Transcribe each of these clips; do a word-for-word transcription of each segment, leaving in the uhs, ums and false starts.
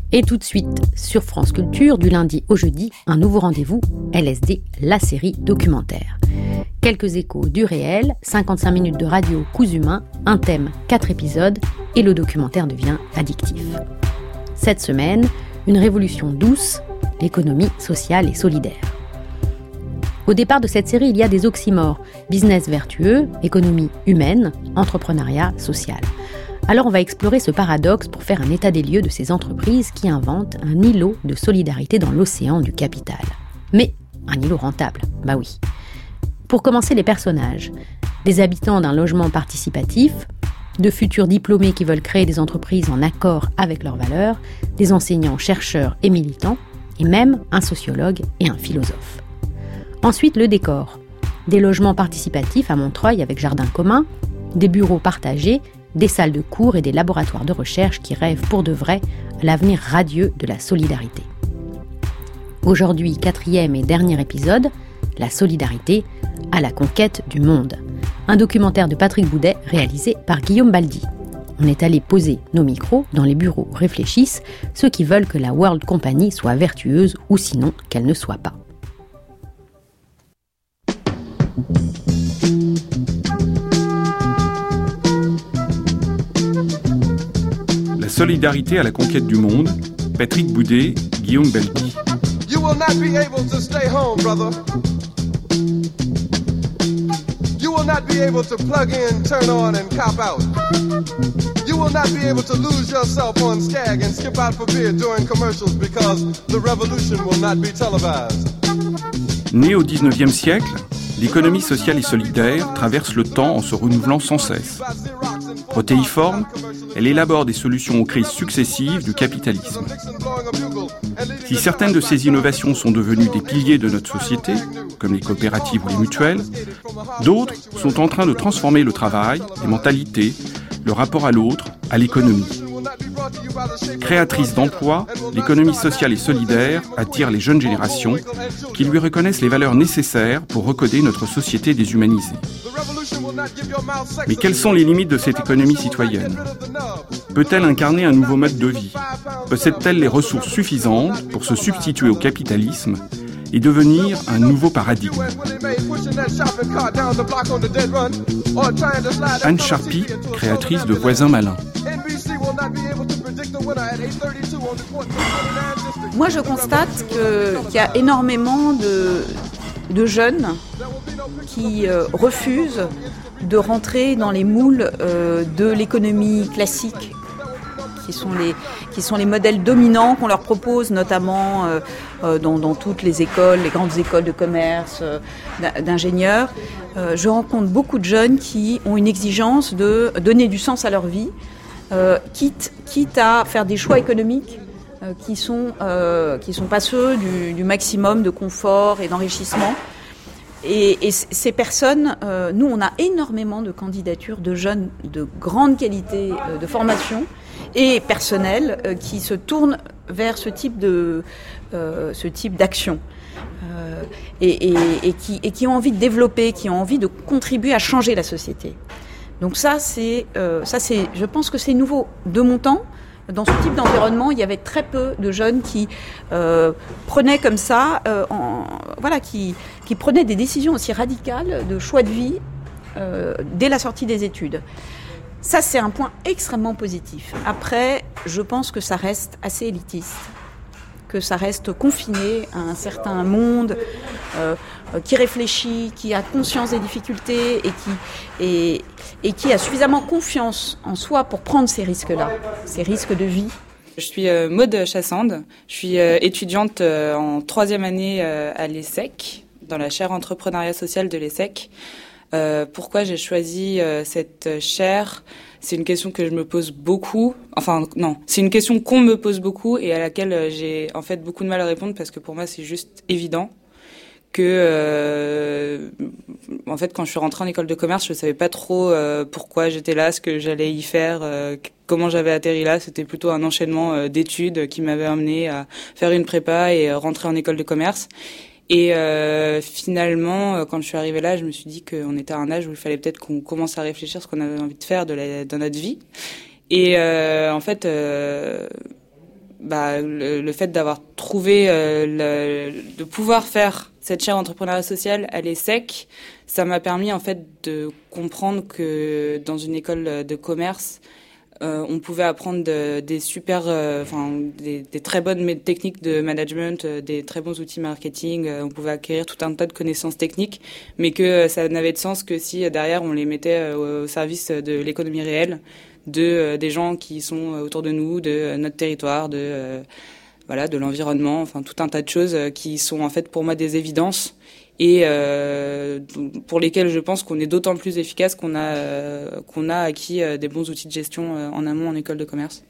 Et tout de suite, sur France Culture, du lundi au jeudi, un nouveau rendez-vous, L S D, la série documentaire. Quelques échos du réel, cinquante-cinq minutes de radio coups humains, un thème, quatre épisodes, et le documentaire devient addictif. Cette semaine, une révolution douce, l'économie sociale et solidaire. Au départ de cette série, il y a des oxymores, business vertueux, économie humaine, entrepreneuriat social. Alors on va explorer ce paradoxe pour faire un état des lieux de ces entreprises qui inventent un îlot de solidarité dans l'océan du capital. Mais un îlot rentable, bah oui. Pour commencer, les personnages. Des habitants d'un logement participatif, de futurs diplômés qui veulent créer des entreprises en accord avec leurs valeurs, des enseignants, chercheurs et militants, et même un sociologue et un philosophe. Ensuite, le décor. Des logements participatifs à Montreuil avec jardin commun, des bureaux partagés, des salles de cours et des laboratoires de recherche qui rêvent pour de vrai à l'avenir radieux de la solidarité. Aujourd'hui, quatrième et dernier épisode, la solidarité à la conquête du monde. Un documentaire de Patrick Boudet réalisé par Guillaume Baldi. On est allé poser nos micros dans les bureaux Réfléchissent, ceux qui veulent que la World Company soit vertueuse ou sinon qu'elle ne soit pas. Solidarité à la conquête du monde, Patrick Boudet, Guillaume Baldi. You will not be able to stay home, brother. You will not be able to plug in, turn on and cop out. You will not be able to lose yourself on Skag and skip out for beer during commercials because the revolution will not be televised. Née au dix-neuvième siècle, l'économie sociale et solidaire traverse le temps en se renouvelant sans cesse. Protéiforme, elle élabore des solutions aux crises successives du capitalisme. Si certaines de ces innovations sont devenues des piliers de notre société, comme les coopératives ou les mutuelles, d'autres sont en train de transformer le travail, les mentalités, le rapport à l'autre, à l'économie. Créatrice d'emplois, l'économie sociale et solidaire attire les jeunes générations qui lui reconnaissent les valeurs nécessaires pour recoder notre société déshumanisée. Mais quelles sont les limites de cette économie citoyenne ? Peut-elle incarner un nouveau mode de vie ? Possède-t-elle les ressources suffisantes pour se substituer au capitalisme et devenir un nouveau paradigme ? Anne Charpy, créatrice de Voisins malins. Moi, je constate que, qu'il y a énormément de, de jeunes qui euh, refusent de rentrer dans les moules euh, de l'économie classique, qui sont les, qui sont les modèles dominants qu'on leur propose, notamment euh, euh, dans, dans toutes les écoles, les grandes écoles de commerce, euh, d'ingénieurs. Euh, je rencontre beaucoup de jeunes qui ont une exigence de donner du sens à leur vie, euh, quitte, quitte à faire des choix économiques euh, qui sont, euh, qui sont pas ceux du, du maximum de confort et d'enrichissement. Et, et ces personnes, euh, nous, on a énormément de candidatures de jeunes de grande qualité euh, de formation et personnel euh, qui se tournent vers ce type de, euh, ce type d'action euh, et, et, et, qui, et qui ont envie de développer, qui ont envie de contribuer à changer la société. Donc ça, c'est, euh, ça, c'est, je pense que c'est nouveau. De mon temps, dans ce type d'environnement, il y avait très peu de jeunes qui euh, prenaient comme ça, euh, en, voilà, qui, qui prenaient des décisions aussi radicales de choix de vie euh, dès la sortie des études. Ça, c'est un point extrêmement positif. Après, je pense que ça reste assez élitiste, que ça reste confiné à un certain monde euh, qui réfléchit, qui a conscience des difficultés et qui, et, et qui a suffisamment confiance en soi pour prendre ces risques-là, ces risques de vie. Je suis euh, Maude Chassande, je suis euh, étudiante euh, en troisième année euh, à l'ESSEC, dans la chaire entrepreneuriat social de l'ESSEC. Euh, pourquoi j'ai choisi euh, cette chaire ? C'est une question que je me pose beaucoup. Enfin, non, c'est une question qu'on me pose beaucoup et à laquelle euh, j'ai en fait beaucoup de mal à répondre parce que pour moi, c'est juste évident que, euh, en fait, quand je suis rentrée en école de commerce, je savais pas trop euh, pourquoi j'étais là, ce que j'allais y faire, euh, comment j'avais atterri là. C'était plutôt un enchaînement euh, d'études qui m'avait amené à faire une prépa et euh, rentrer en école de commerce. Et euh, finalement, quand je suis arrivée là, je me suis dit qu'on était à un âge où il fallait peut-être qu'on commence à réfléchir à ce qu'on avait envie de faire de, la, de notre vie. Et euh, en fait, euh, bah, le, le fait d'avoir trouvé, euh, le, de pouvoir faire cette chaire entrepreneuriat social à l'ESSEC, ça m'a permis en fait de comprendre que dans une école de commerce, euh, on pouvait apprendre de, des super, enfin euh, des, des très bonnes techniques de management, euh, des très bons outils marketing. Euh, on pouvait acquérir tout un tas de connaissances techniques, mais que euh, ça n'avait de sens que si euh, derrière on les mettait euh, au service de l'économie réelle, de euh, des gens qui sont autour de nous, de euh, notre territoire, de euh, voilà, de l'environnement, enfin tout un tas de choses euh, qui sont en fait pour moi des évidences et euh, pour lesquelles je pense qu'on est d'autant plus efficace qu'on a euh, qu'on a acquis euh, des bons outils de gestion euh, en amont en école de commerce.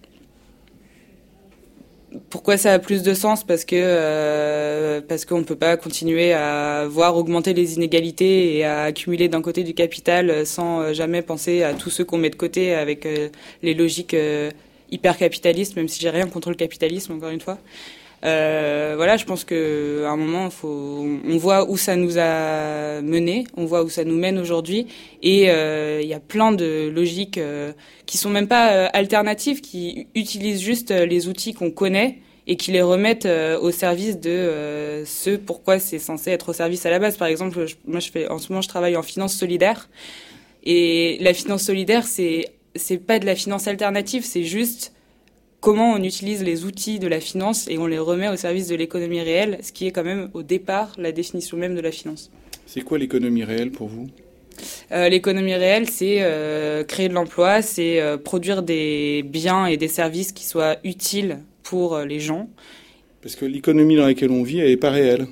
Pourquoi ça a plus de sens ? Parce que euh, parce qu'on peut pas continuer à voir augmenter les inégalités et à accumuler d'un côté du capital sans jamais penser à tous ceux qu'on met de côté avec euh, les logiques euh, hyper capitalistes, même si j'ai rien contre le capitalisme encore une fois. Euh, voilà, je pense que à un moment, faut, on voit où ça nous a mené, on voit où ça nous mène aujourd'hui, et il euh, y a plein de logiques euh, qui sont même pas euh, alternatives, qui utilisent juste euh, les outils qu'on connaît et qui les remettent euh, au service de euh, ce pourquoi c'est censé être au service à la base. Par exemple, je, moi, je fais en ce moment, je travaille en finance solidaire, et la finance solidaire, c'est c'est pas de la finance alternative, c'est juste comment on utilise les outils de la finance et on les remet au service de l'économie réelle, ce qui est quand même au départ la définition même de la finance. C'est quoi l'économie réelle pour vous ? euh, L'économie réelle, c'est euh, créer de l'emploi, c'est euh, produire des biens et des services qui soient utiles pour euh, les gens. Parce que l'économie dans laquelle on vit, elle n'est pas réelle.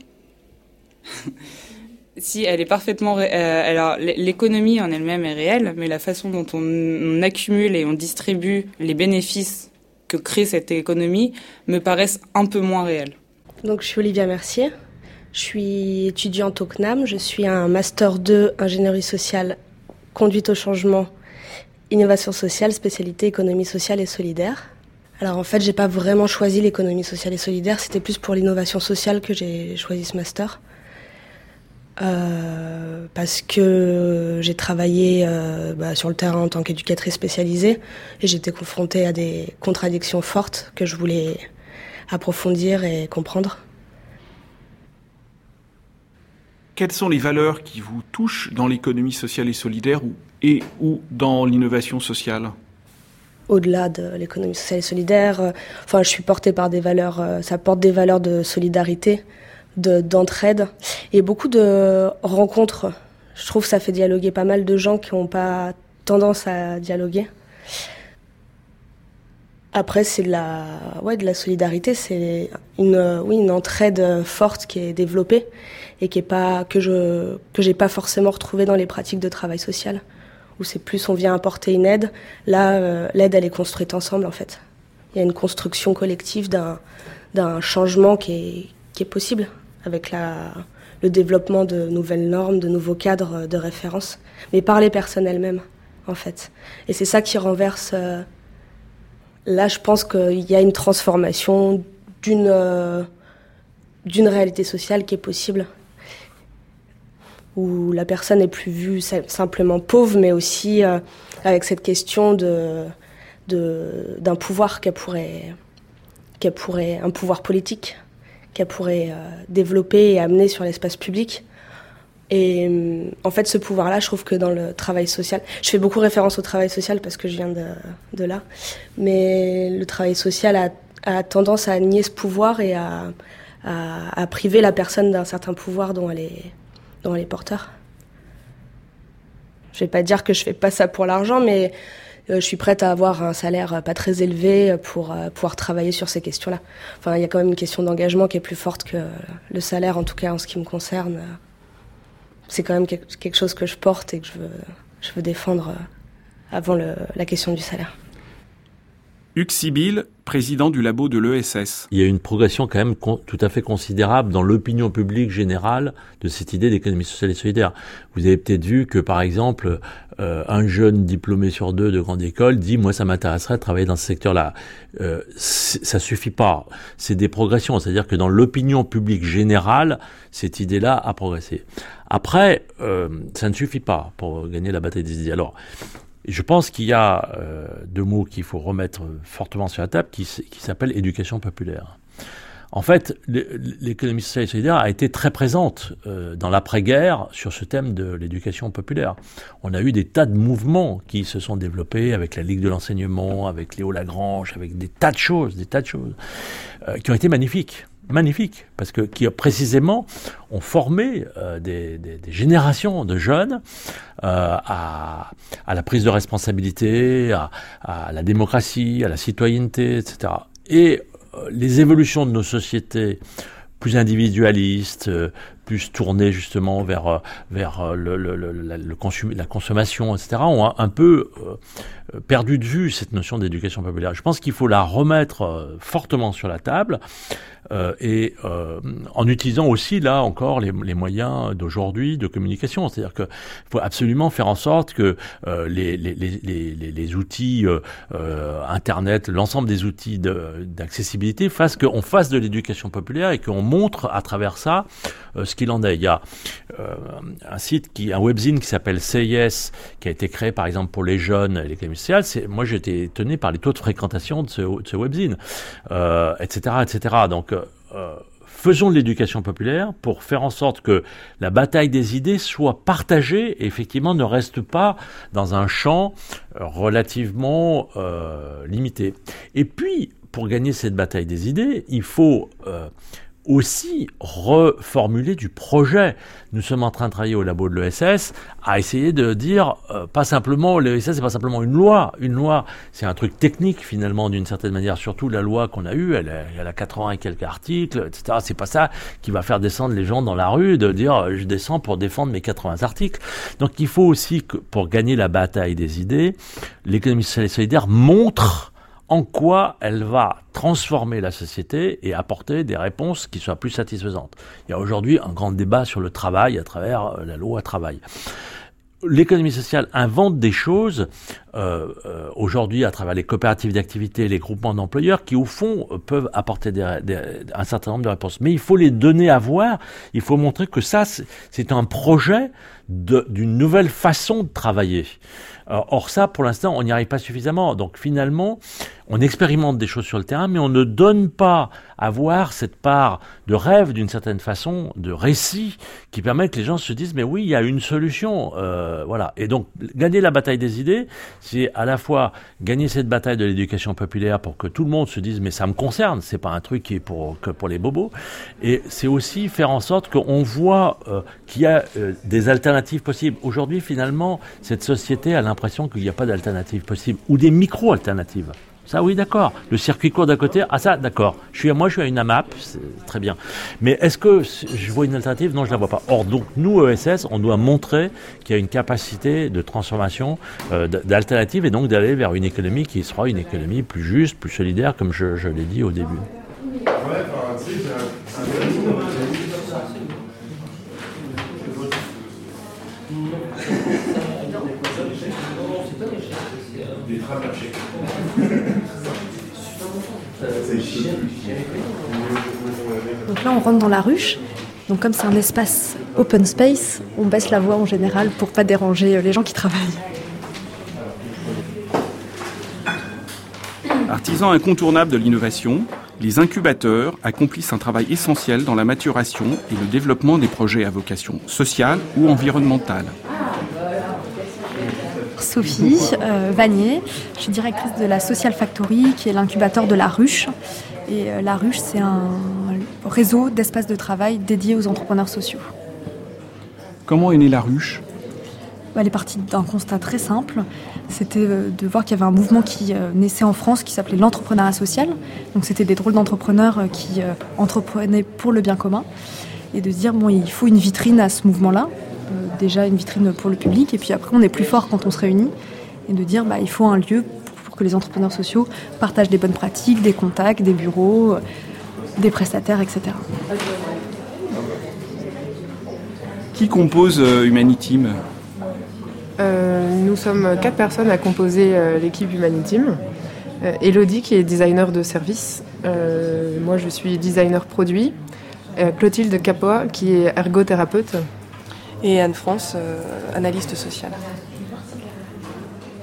Si, elle est parfaitement... Ré... Euh, alors, l'économie en elle-même est réelle, mais la façon dont on, on accumule et on distribue les bénéfices que crée cette économie me paraissent un peu moins réels. Donc, je suis Olivia Mercier, je suis étudiante au C N A M, je suis un Master deux ingénierie sociale, conduite au changement, innovation sociale, spécialité économie sociale et solidaire. Alors en fait, j'ai pas vraiment choisi l'économie sociale et solidaire, c'était plus pour l'innovation sociale que j'ai choisi ce master. Euh, parce que j'ai travaillé euh, bah, sur le terrain en tant qu'éducatrice spécialisée et j'étais confrontée à des contradictions fortes que je voulais approfondir et comprendre. Quelles sont les valeurs qui vous touchent dans l'économie sociale et solidaire ou, et ou dans l'innovation sociale ? Au-delà de l'économie sociale et solidaire, euh, enfin, je suis portée par des valeurs, euh, ça porte des valeurs de solidarité, de, d'entraide et beaucoup de rencontres. Je trouve que ça fait dialoguer pas mal de gens qui n'ont pas tendance à dialoguer. Après, c'est de la, ouais, de la solidarité, c'est une, oui, une entraide forte qui est développée et qui est pas, que je, que j'ai pas forcément retrouvée dans les pratiques de travail social, où c'est plus on vient apporter une aide. Là, euh, l'aide, elle est construite ensemble, en fait. Il y a une construction collective d'un, d'un changement qui est, qui est possible avec la, le développement de nouvelles normes, de nouveaux cadres de référence, mais par les personnes elles-mêmes, en fait. Et c'est ça qui renverse... Euh, là, je pense qu'il y a une transformation d'une, euh, d'une réalité sociale qui est possible, où la personne n'est plus vue simplement pauvre, mais aussi euh, avec cette question de, de, d'un pouvoir qu'elle pourrait, qu'elle pourrait, un pouvoir politique, qu'elle pourrait euh, développer et amener sur l'espace public. Et euh, en fait, ce pouvoir-là, je trouve que dans le travail social, je fais beaucoup référence au travail social parce que je viens de, de là, mais le travail social a, a tendance à nier ce pouvoir et à, à, à priver la personne d'un certain pouvoir dont elle est, dont elle est porteur. Je vais pas dire que je fais pas ça pour l'argent, mais je suis prête à avoir un salaire pas très élevé pour pouvoir travailler sur ces questions-là. Enfin, il y a quand même une question d'engagement qui est plus forte que le salaire, en tout cas en ce qui me concerne. C'est quand même quelque chose que je porte et que je veux, je veux défendre avant le, la question du salaire. Hugues Sibyl, président du labo de l'E S S. Il y a une progression quand même con, tout à fait considérable dans l'opinion publique générale de cette idée d'économie sociale et solidaire. Vous avez peut-être vu que, par exemple, euh, un jeune diplômé sur deux de grande école dit « moi, ça m'intéresserait de travailler dans ce secteur-là euh, ». Ça suffit pas. C'est des progressions. C'est-à-dire que dans l'opinion publique générale, cette idée-là a progressé. Après, euh, ça ne suffit pas pour gagner la bataille des idées. Alors, Et je pense qu'il y a euh, deux mots qu'il faut remettre fortement sur la table, qui, qui s'appellent éducation populaire. En fait, l'économie sociale et solidaire a été très présente euh, dans l'après-guerre sur ce thème de l'éducation populaire. On a eu des tas de mouvements qui se sont développés avec la Ligue de l'enseignement, avec Léo Lagrange, avec des tas de choses, des tas de choses euh, qui ont été magnifiques. Magnifiques, parce que qui précisément ont formé euh, des, des, des générations de jeunes euh, à, à la prise de responsabilité, à, à la démocratie, à la citoyenneté, et cetera. Et les évolutions de nos sociétés plus individualistes, euh, plus tournées justement vers vers le, le, le, le consum, la consommation, et cetera, ont un, un peu euh, perdu de vue cette notion d'éducation populaire. Je pense qu'il faut la remettre euh, fortement sur la table euh, et euh, en utilisant aussi là encore les, les moyens d'aujourd'hui de communication. C'est-à-dire qu'il faut absolument faire en sorte que euh, les, les, les, les, les outils euh, euh, Internet, l'ensemble des outils de, d'accessibilité fassent qu'on fasse de l'éducation populaire et qu'on montre à travers ça euh, ce qu'il en est. Il y a euh, un site, qui, un webzine qui s'appelle Say Yes, qui a été créé par exemple pour les jeunes et l'économie sociale. C'est, moi j'ai été étonné par les taux de fréquentation de ce, de ce webzine, euh, et cetera, et cetera. Donc euh, faisons de l'éducation populaire pour faire en sorte que la bataille des idées soit partagée et effectivement ne reste pas dans un champ relativement euh, limité. Et puis, pour gagner cette bataille des idées, il faut euh, aussi reformuler du projet. Nous sommes en train de travailler au labo de l'E S S à essayer de dire, euh, pas simplement, l'E S S c'est pas simplement une loi. Une loi, c'est un truc technique finalement d'une certaine manière. Surtout la loi qu'on a eue, elle, elle a quatre-vingts et quelques articles, et cetera. C'est pas ça qui va faire descendre les gens dans la rue, de dire je descends pour défendre mes quatre-vingts articles. Donc il faut aussi que pour gagner la bataille des idées, l'économie sociale et solidaire montre en quoi elle va transformer la société et apporter des réponses qui soient plus satisfaisantes. Il y a aujourd'hui un grand débat sur le travail à travers la loi travail. L'économie sociale invente des choses euh, euh, aujourd'hui à travers les coopératives d'activité, les groupements d'employeurs qui au fond euh, peuvent apporter des, des, un certain nombre de réponses. Mais il faut les donner à voir, il faut montrer que ça c'est, c'est un projet de, d'une nouvelle façon de travailler. Or ça, pour l'instant, on n'y arrive pas suffisamment. Donc finalement, on expérimente des choses sur le terrain, mais on ne donne pas à voir cette part de rêve, d'une certaine façon, de récit, qui permet que les gens se disent, mais oui, il y a une solution. Euh, voilà. Et donc, gagner la bataille des idées, c'est à la fois gagner cette bataille de l'éducation populaire pour que tout le monde se dise, mais ça me concerne, c'est pas un truc qui est pour, que pour les bobos. Et c'est aussi faire en sorte qu'on voit euh, qu'il y a euh, des alternatives possibles. Aujourd'hui, finalement, cette société a l'impression qu'il n'y a pas d'alternative possible, ou des micro-alternatives. Ça, oui, d'accord. Le circuit court d'à côté, ah ça, d'accord. Je suis à moi, je suis à une AMAP, c'est très bien. Mais est-ce que je vois une alternative ? Non, je la vois pas. Or, donc, nous, E S S, on doit montrer qu'il y a une capacité de transformation, euh, d'alternative, et donc d'aller vers une économie qui sera une économie plus juste, plus solidaire, comme je, je l'ai dit au début. Donc là, on rentre dans la ruche. Donc comme c'est un espace open space, on baisse la voix en général pour pas déranger les gens qui travaillent. Artisans incontournables de l'innovation, les incubateurs accomplissent un travail essentiel dans la maturation et le développement des projets à vocation sociale ou environnementale. Sophie euh, Vanier, je suis directrice de la Social Factory, qui est l'incubateur de La Ruche. Et euh, La Ruche, c'est un réseau d'espaces de travail dédiés aux entrepreneurs sociaux. Comment est née La Ruche ? Elle est partie d'un constat très simple. C'était euh, de voir qu'il y avait un mouvement qui euh, naissait en France qui s'appelait l'entrepreneuriat social. Donc c'était des drôles d'entrepreneurs euh, qui euh, entreprenaient pour le bien commun. Et de se dire, bon, il faut une vitrine à ce mouvement-là. Euh, déjà une vitrine pour le public, et puis après on est plus fort quand on se réunit, et de dire bah, il faut un lieu pour que les entrepreneurs sociaux partagent des bonnes pratiques, des contacts, des bureaux, euh, des prestataires, et cetera. Qui compose euh, Humaniteam ? euh, Nous sommes quatre personnes à composer euh, l'équipe Humaniteam. Euh, Elodie qui est designer de service, euh, moi je suis designer produit, euh, Clotilde Capoa qui est ergothérapeute, et Anne-France, euh, analyste sociale.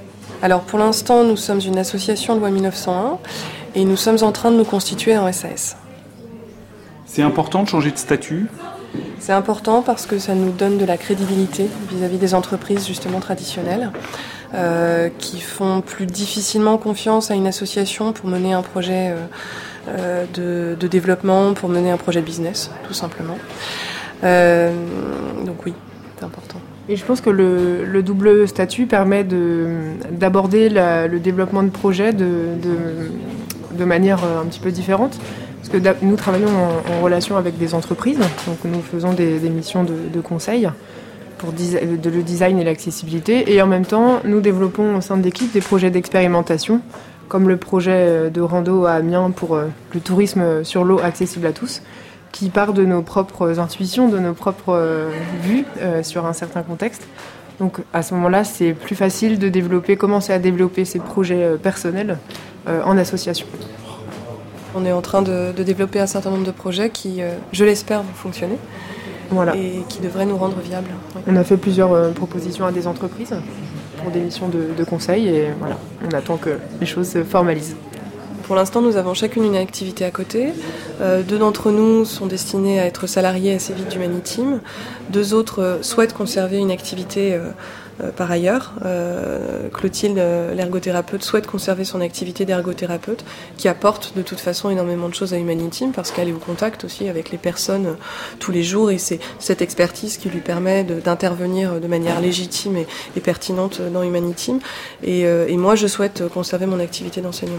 Alors pour l'instant, nous sommes une association loi mille neuf cent un et nous sommes en train de nous constituer en S A S. C'est important de changer de statut ? C'est important parce que ça nous donne de la crédibilité vis-à-vis des entreprises justement traditionnelles euh, qui font plus difficilement confiance à une association pour mener un projet euh, euh, de, de développement, pour mener un projet de business, tout simplement. Euh, donc oui, c'est important. Et je pense que le, le double statut permet de, d'aborder la, le développement de projets de, de, de manière un petit peu différente. Parce que nous travaillons en, en relation avec des entreprises, donc nous faisons des, des missions de, de conseil pour de, de le design et l'accessibilité. Et en même temps, nous développons au sein de l'équipe des projets d'expérimentation, comme le projet de rando à Amiens pour le tourisme sur l'eau accessible à tous, qui part de nos propres intuitions, de nos propres euh, vues euh, sur un certain contexte. Donc à ce moment-là, c'est plus facile de développer, commencer à développer ces projets euh, personnels euh, en association. On est en train de, de développer un certain nombre de projets qui, euh, je l'espère, vont fonctionner voilà. Et qui devraient nous rendre viables. Oui. On a fait plusieurs euh, propositions à des entreprises pour des missions de, de conseil et voilà, on attend que les choses se formalisent. Pour l'instant, nous avons chacune une activité à côté. Euh, deux d'entre nous sont destinés à être salariés assez vite d'Humaniteam. Deux autres euh, souhaitent conserver une activité euh, euh, par ailleurs. Euh, Clotilde, euh, l'ergothérapeute, souhaite conserver son activité d'ergothérapeute qui apporte de toute façon énormément de choses à Humaniteam parce qu'elle est au contact aussi avec les personnes euh, tous les jours et c'est cette expertise qui lui permet de, d'intervenir de manière légitime et, et pertinente dans Humaniteam. Et, euh, et moi, je souhaite conserver mon activité d'enseignement.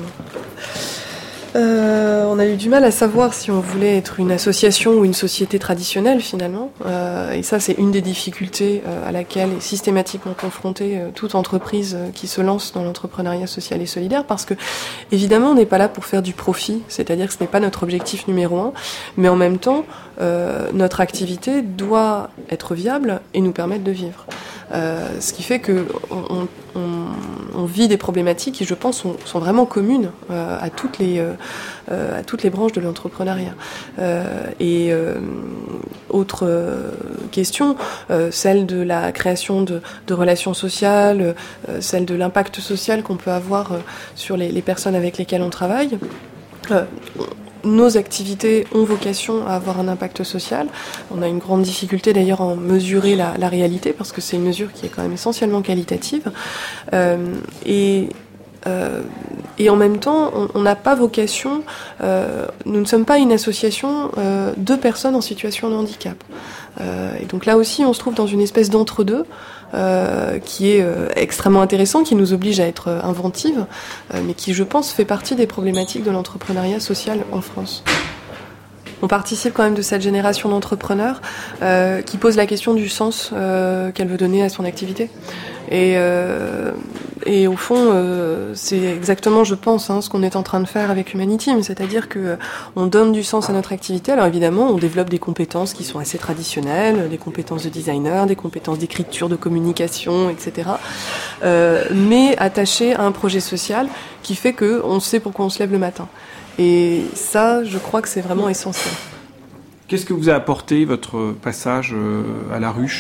Euh, on a eu du mal à savoir si on voulait être une association ou une société traditionnelle finalement. Euh, et ça, c'est une des difficultés euh, à laquelle est systématiquement confrontée euh, toute entreprise euh, qui se lance dans l'entrepreneuriat social et solidaire. Parce que, évidemment, on n'est pas là pour faire du profit, c'est-à-dire que ce n'est pas notre objectif numéro un. Mais en même temps, euh, notre activité doit être viable et nous permettre de vivre. Euh, ce qui fait que on, on, on vit des problématiques qui, je pense, sont, sont vraiment communes euh, à toutes les euh, à toutes les branches de l'entrepreneuriat. Euh, et euh, autre euh, question, euh, celle de la création de, de relations sociales, euh, celle de l'impact social qu'on peut avoir euh, sur les, les personnes avec lesquelles on travaille. Euh, Nos activités ont vocation à avoir un impact social. On a une grande difficulté d'ailleurs à en mesurer la, la réalité parce que c'est une mesure qui est quand même essentiellement qualitative. Euh, et, euh, et en même temps, on n'a pas vocation, euh, nous ne sommes pas une association euh, de personnes en situation de handicap. Euh, et donc là aussi, on se trouve dans une espèce d'entre-deux. Euh, qui est euh, extrêmement intéressant, qui nous oblige à être euh, inventive, euh, mais qui, je pense, fait partie des problématiques de l'entrepreneuriat social en France. On participe quand même de cette génération d'entrepreneurs euh, qui pose la question du sens euh, qu'elle veut donner à son activité. Et, euh, et au fond, euh, c'est exactement, je pense, hein, ce qu'on est en train de faire avec Humaniteam, c'est-à-dire que euh, on donne du sens à notre activité. Alors évidemment, on développe des compétences qui sont assez traditionnelles, des compétences de designer, des compétences d'écriture, de communication, et cetera. Euh, mais attachées à un projet social qui fait que on sait pourquoi on se lève le matin. Et ça, je crois que c'est vraiment essentiel. Qu'est-ce que vous a apporté votre passage à la ruche ?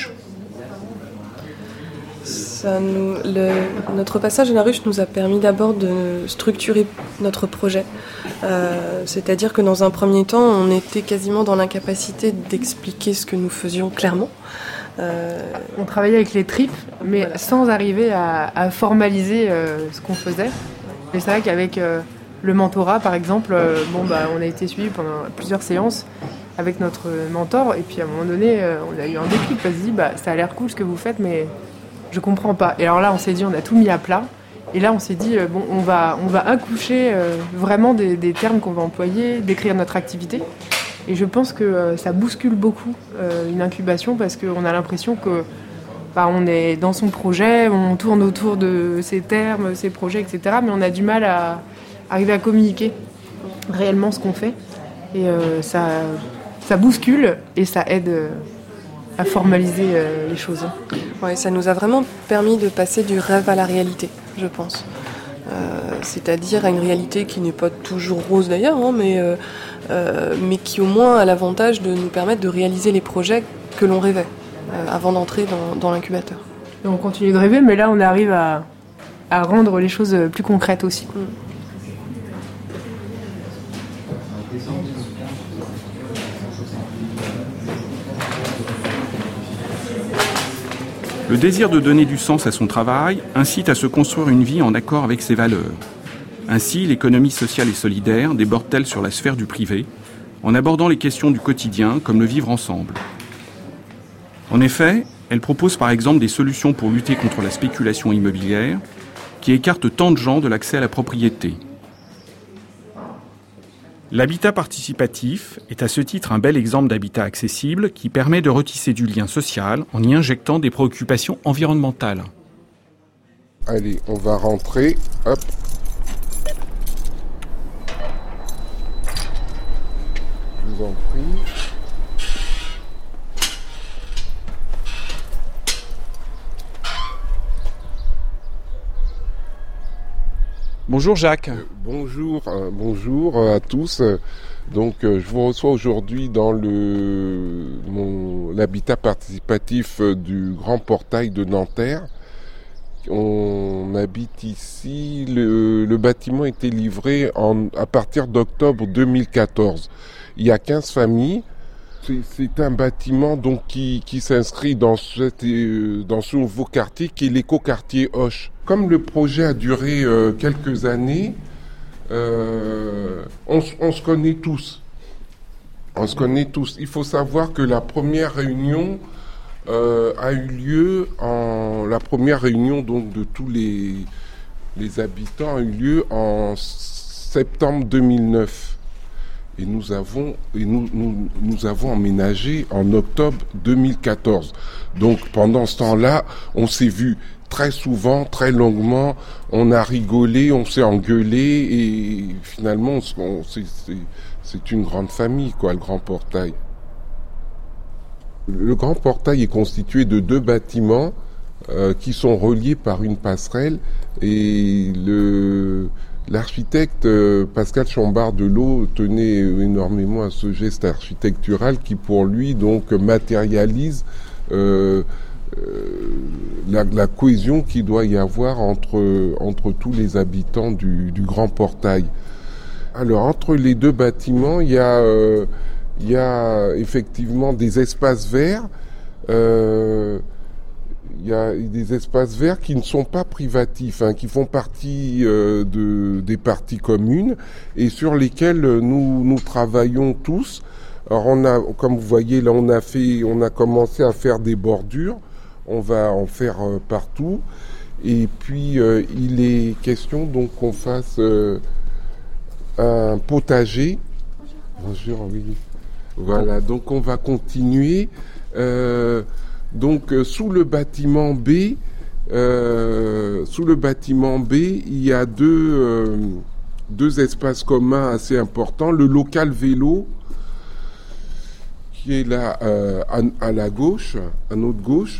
Ça nous, le, notre passage à la ruche nous a permis d'abord de structurer notre projet. Euh, c'est-à-dire que dans un premier temps, on était quasiment dans l'incapacité d'expliquer ce que nous faisions clairement. Euh... On travaillait avec les tripes, mais voilà. Sans arriver à, à formaliser euh, ce qu'on faisait. Et c'est vrai qu'avec... Euh, Le mentorat, par exemple, euh, bon, bah, on a été suivi pendant plusieurs séances avec notre mentor, et puis à un moment donné, euh, on a eu un déclic, on s'est dit, bah, ça a l'air cool ce que vous faites, mais je comprends pas. Et alors là, on s'est dit, on a tout mis à plat, et là, on s'est dit, euh, bon, on va, on va accoucher euh, vraiment des, des termes qu'on va employer, décrire notre activité. Et je pense que euh, ça bouscule beaucoup euh, une incubation, parce qu'on a l'impression que bah, on est dans son projet, on tourne autour de ses termes, ses projets, et cetera, mais on a du mal à arriver à communiquer réellement ce qu'on fait. Et euh, ça, ça bouscule et ça aide euh, à formaliser euh, les choses. Ouais, ça nous a vraiment permis de passer du rêve à la réalité, je pense. Euh, c'est-à-dire à une réalité qui n'est pas toujours rose d'ailleurs, hein, mais, euh, euh, mais qui au moins a l'avantage de nous permettre de réaliser les projets que l'on rêvait euh, avant d'entrer dans, dans l'incubateur. Et on continue de rêver, mais là on arrive à à rendre les choses plus concrètes aussi. Le désir de donner du sens à son travail incite à se construire une vie en accord avec ses valeurs. Ainsi, l'économie sociale et solidaire déborde-t-elle sur la sphère du privé, en abordant les questions du quotidien comme le vivre ensemble. En effet, elle propose par exemple des solutions pour lutter contre la spéculation immobilière, qui écarte tant de gens de l'accès à la propriété. L'habitat participatif est à ce titre un bel exemple d'habitat accessible qui permet de retisser du lien social en y injectant des préoccupations environnementales. Allez, on va rentrer. Hop. Je vous en prie. Bonjour Jacques. Euh, bonjour, euh, bonjour à tous. Donc euh, je vous reçois aujourd'hui dans le mon l'habitat participatif du Grand Portail de Nanterre. On habite ici. Le, le bâtiment a été livré en, à partir d'octobre deux mille quatorze. Il y a quinze familles. C'est, c'est un bâtiment donc qui, qui s'inscrit dans, cette, dans ce nouveau quartier qui est l'écoquartier Hoche. Comme le projet a duré euh, quelques années, euh, on, on se connaît tous. On se connaît tous. Il faut savoir que la première réunion euh, a eu lieu en la première réunion donc de tous les les habitants a eu lieu en septembre deux mille neuf. Et nous avons et nous, nous nous avons emménagé en octobre deux mille quatorze. Donc pendant ce temps-là, on s'est vu très souvent, très longuement. On a rigolé, on s'est engueulé et finalement, on, on, c'est, c'est, c'est une grande famille, quoi, le Grand Portail. Le Grand Portail est constitué de deux bâtiments euh, qui sont reliés par une passerelle et le L'architecte euh, Pascal Chambard-Delot tenait énormément à ce geste architectural qui, pour lui, donc matérialise euh, euh, la, la cohésion qu'il doit y avoir entre entre tous les habitants du, du Grand Portail. Alors, entre les deux bâtiments, il y a euh, il y a effectivement des espaces verts. Euh, Il y a des espaces verts qui ne sont pas privatifs, hein, qui font partie euh, de, des parties communes et sur lesquels nous, nous travaillons tous. Alors on a, comme vous voyez là, on a fait, on a commencé à faire des bordures. On va en faire euh, partout. Et puis euh, il est question donc qu'on fasse euh, un potager. Bonjour, oui. Voilà, donc on va continuer. Euh, Donc euh, sous le bâtiment B, euh, sous le bâtiment B, il y a deux euh, deux espaces communs assez importants. Le local vélo qui est là euh, à, à la gauche, à notre gauche,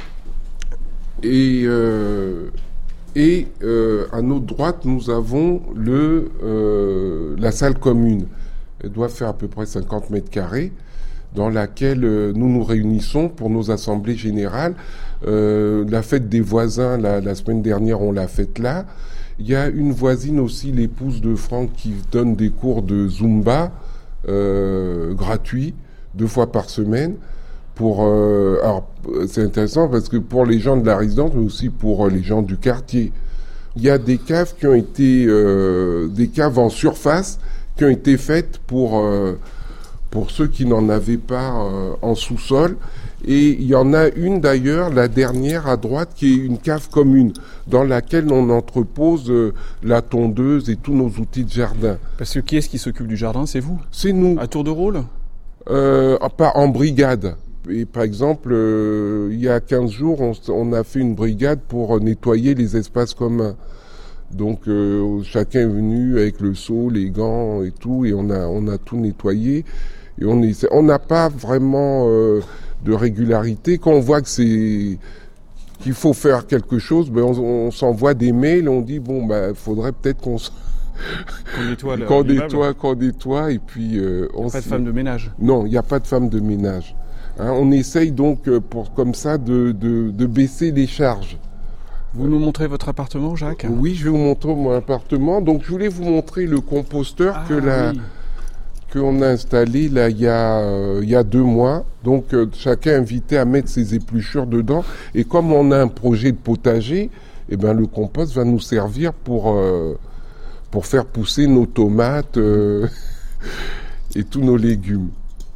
et euh, et euh, à notre droite nous avons le euh, la salle commune. Elle doit faire à peu près cinquante mètres carrés. Dans laquelle euh, nous nous réunissons pour nos assemblées générales. Euh, la fête des voisins, la, la semaine dernière, on l'a faite là. Il y a une voisine aussi, l'épouse de Franck, qui donne des cours de Zumba euh, gratuits, deux fois par semaine. Pour, euh, alors, c'est intéressant parce que pour les gens de la résidence, mais aussi pour les gens du quartier. Il y a des caves qui ont été, euh, des caves en surface qui ont été faites pour... Euh, pour ceux qui n'en avaient pas euh, en sous-sol. Et il y en a une d'ailleurs, la dernière à droite, qui est une cave commune, dans laquelle on entrepose euh, la tondeuse et tous nos outils de jardin. Parce que qui est-ce qui s'occupe du jardin? C'est vous? C'est nous. À tour de rôle? euh, Pas en brigade. Et par exemple, euh, il y a quinze jours, on, on a fait une brigade pour nettoyer les espaces communs. Donc euh, chacun est venu avec le seau, les gants et tout, et on a on a tout nettoyé. Et on est, on n'a pas vraiment euh, de régularité. Quand on voit que c'est qu'il faut faire quelque chose, ben on, on s'envoie des mails, on dit bon ben faudrait peut-être qu'on s... qu'on nettoie, le, qu'on nettoie, qu'on nettoie, et puis euh, on. Il n'y a pas de femme de ménage. Non, il n'y a pas de femme de ménage. Hein, on essaye donc pour comme ça de de, de baisser les charges. Vous nous montrez votre appartement, Jacques ? Oui, je vais vous montrer mon appartement. Donc, je voulais vous montrer le composteur ah, que la, oui. qu'on a installé là il y a euh, il y a deux mois. Donc, euh, chacun est invité à mettre ses épluchures dedans. Et comme on a un projet de potager, eh ben le compost va nous servir pour euh, pour faire pousser nos tomates euh, et tous nos légumes.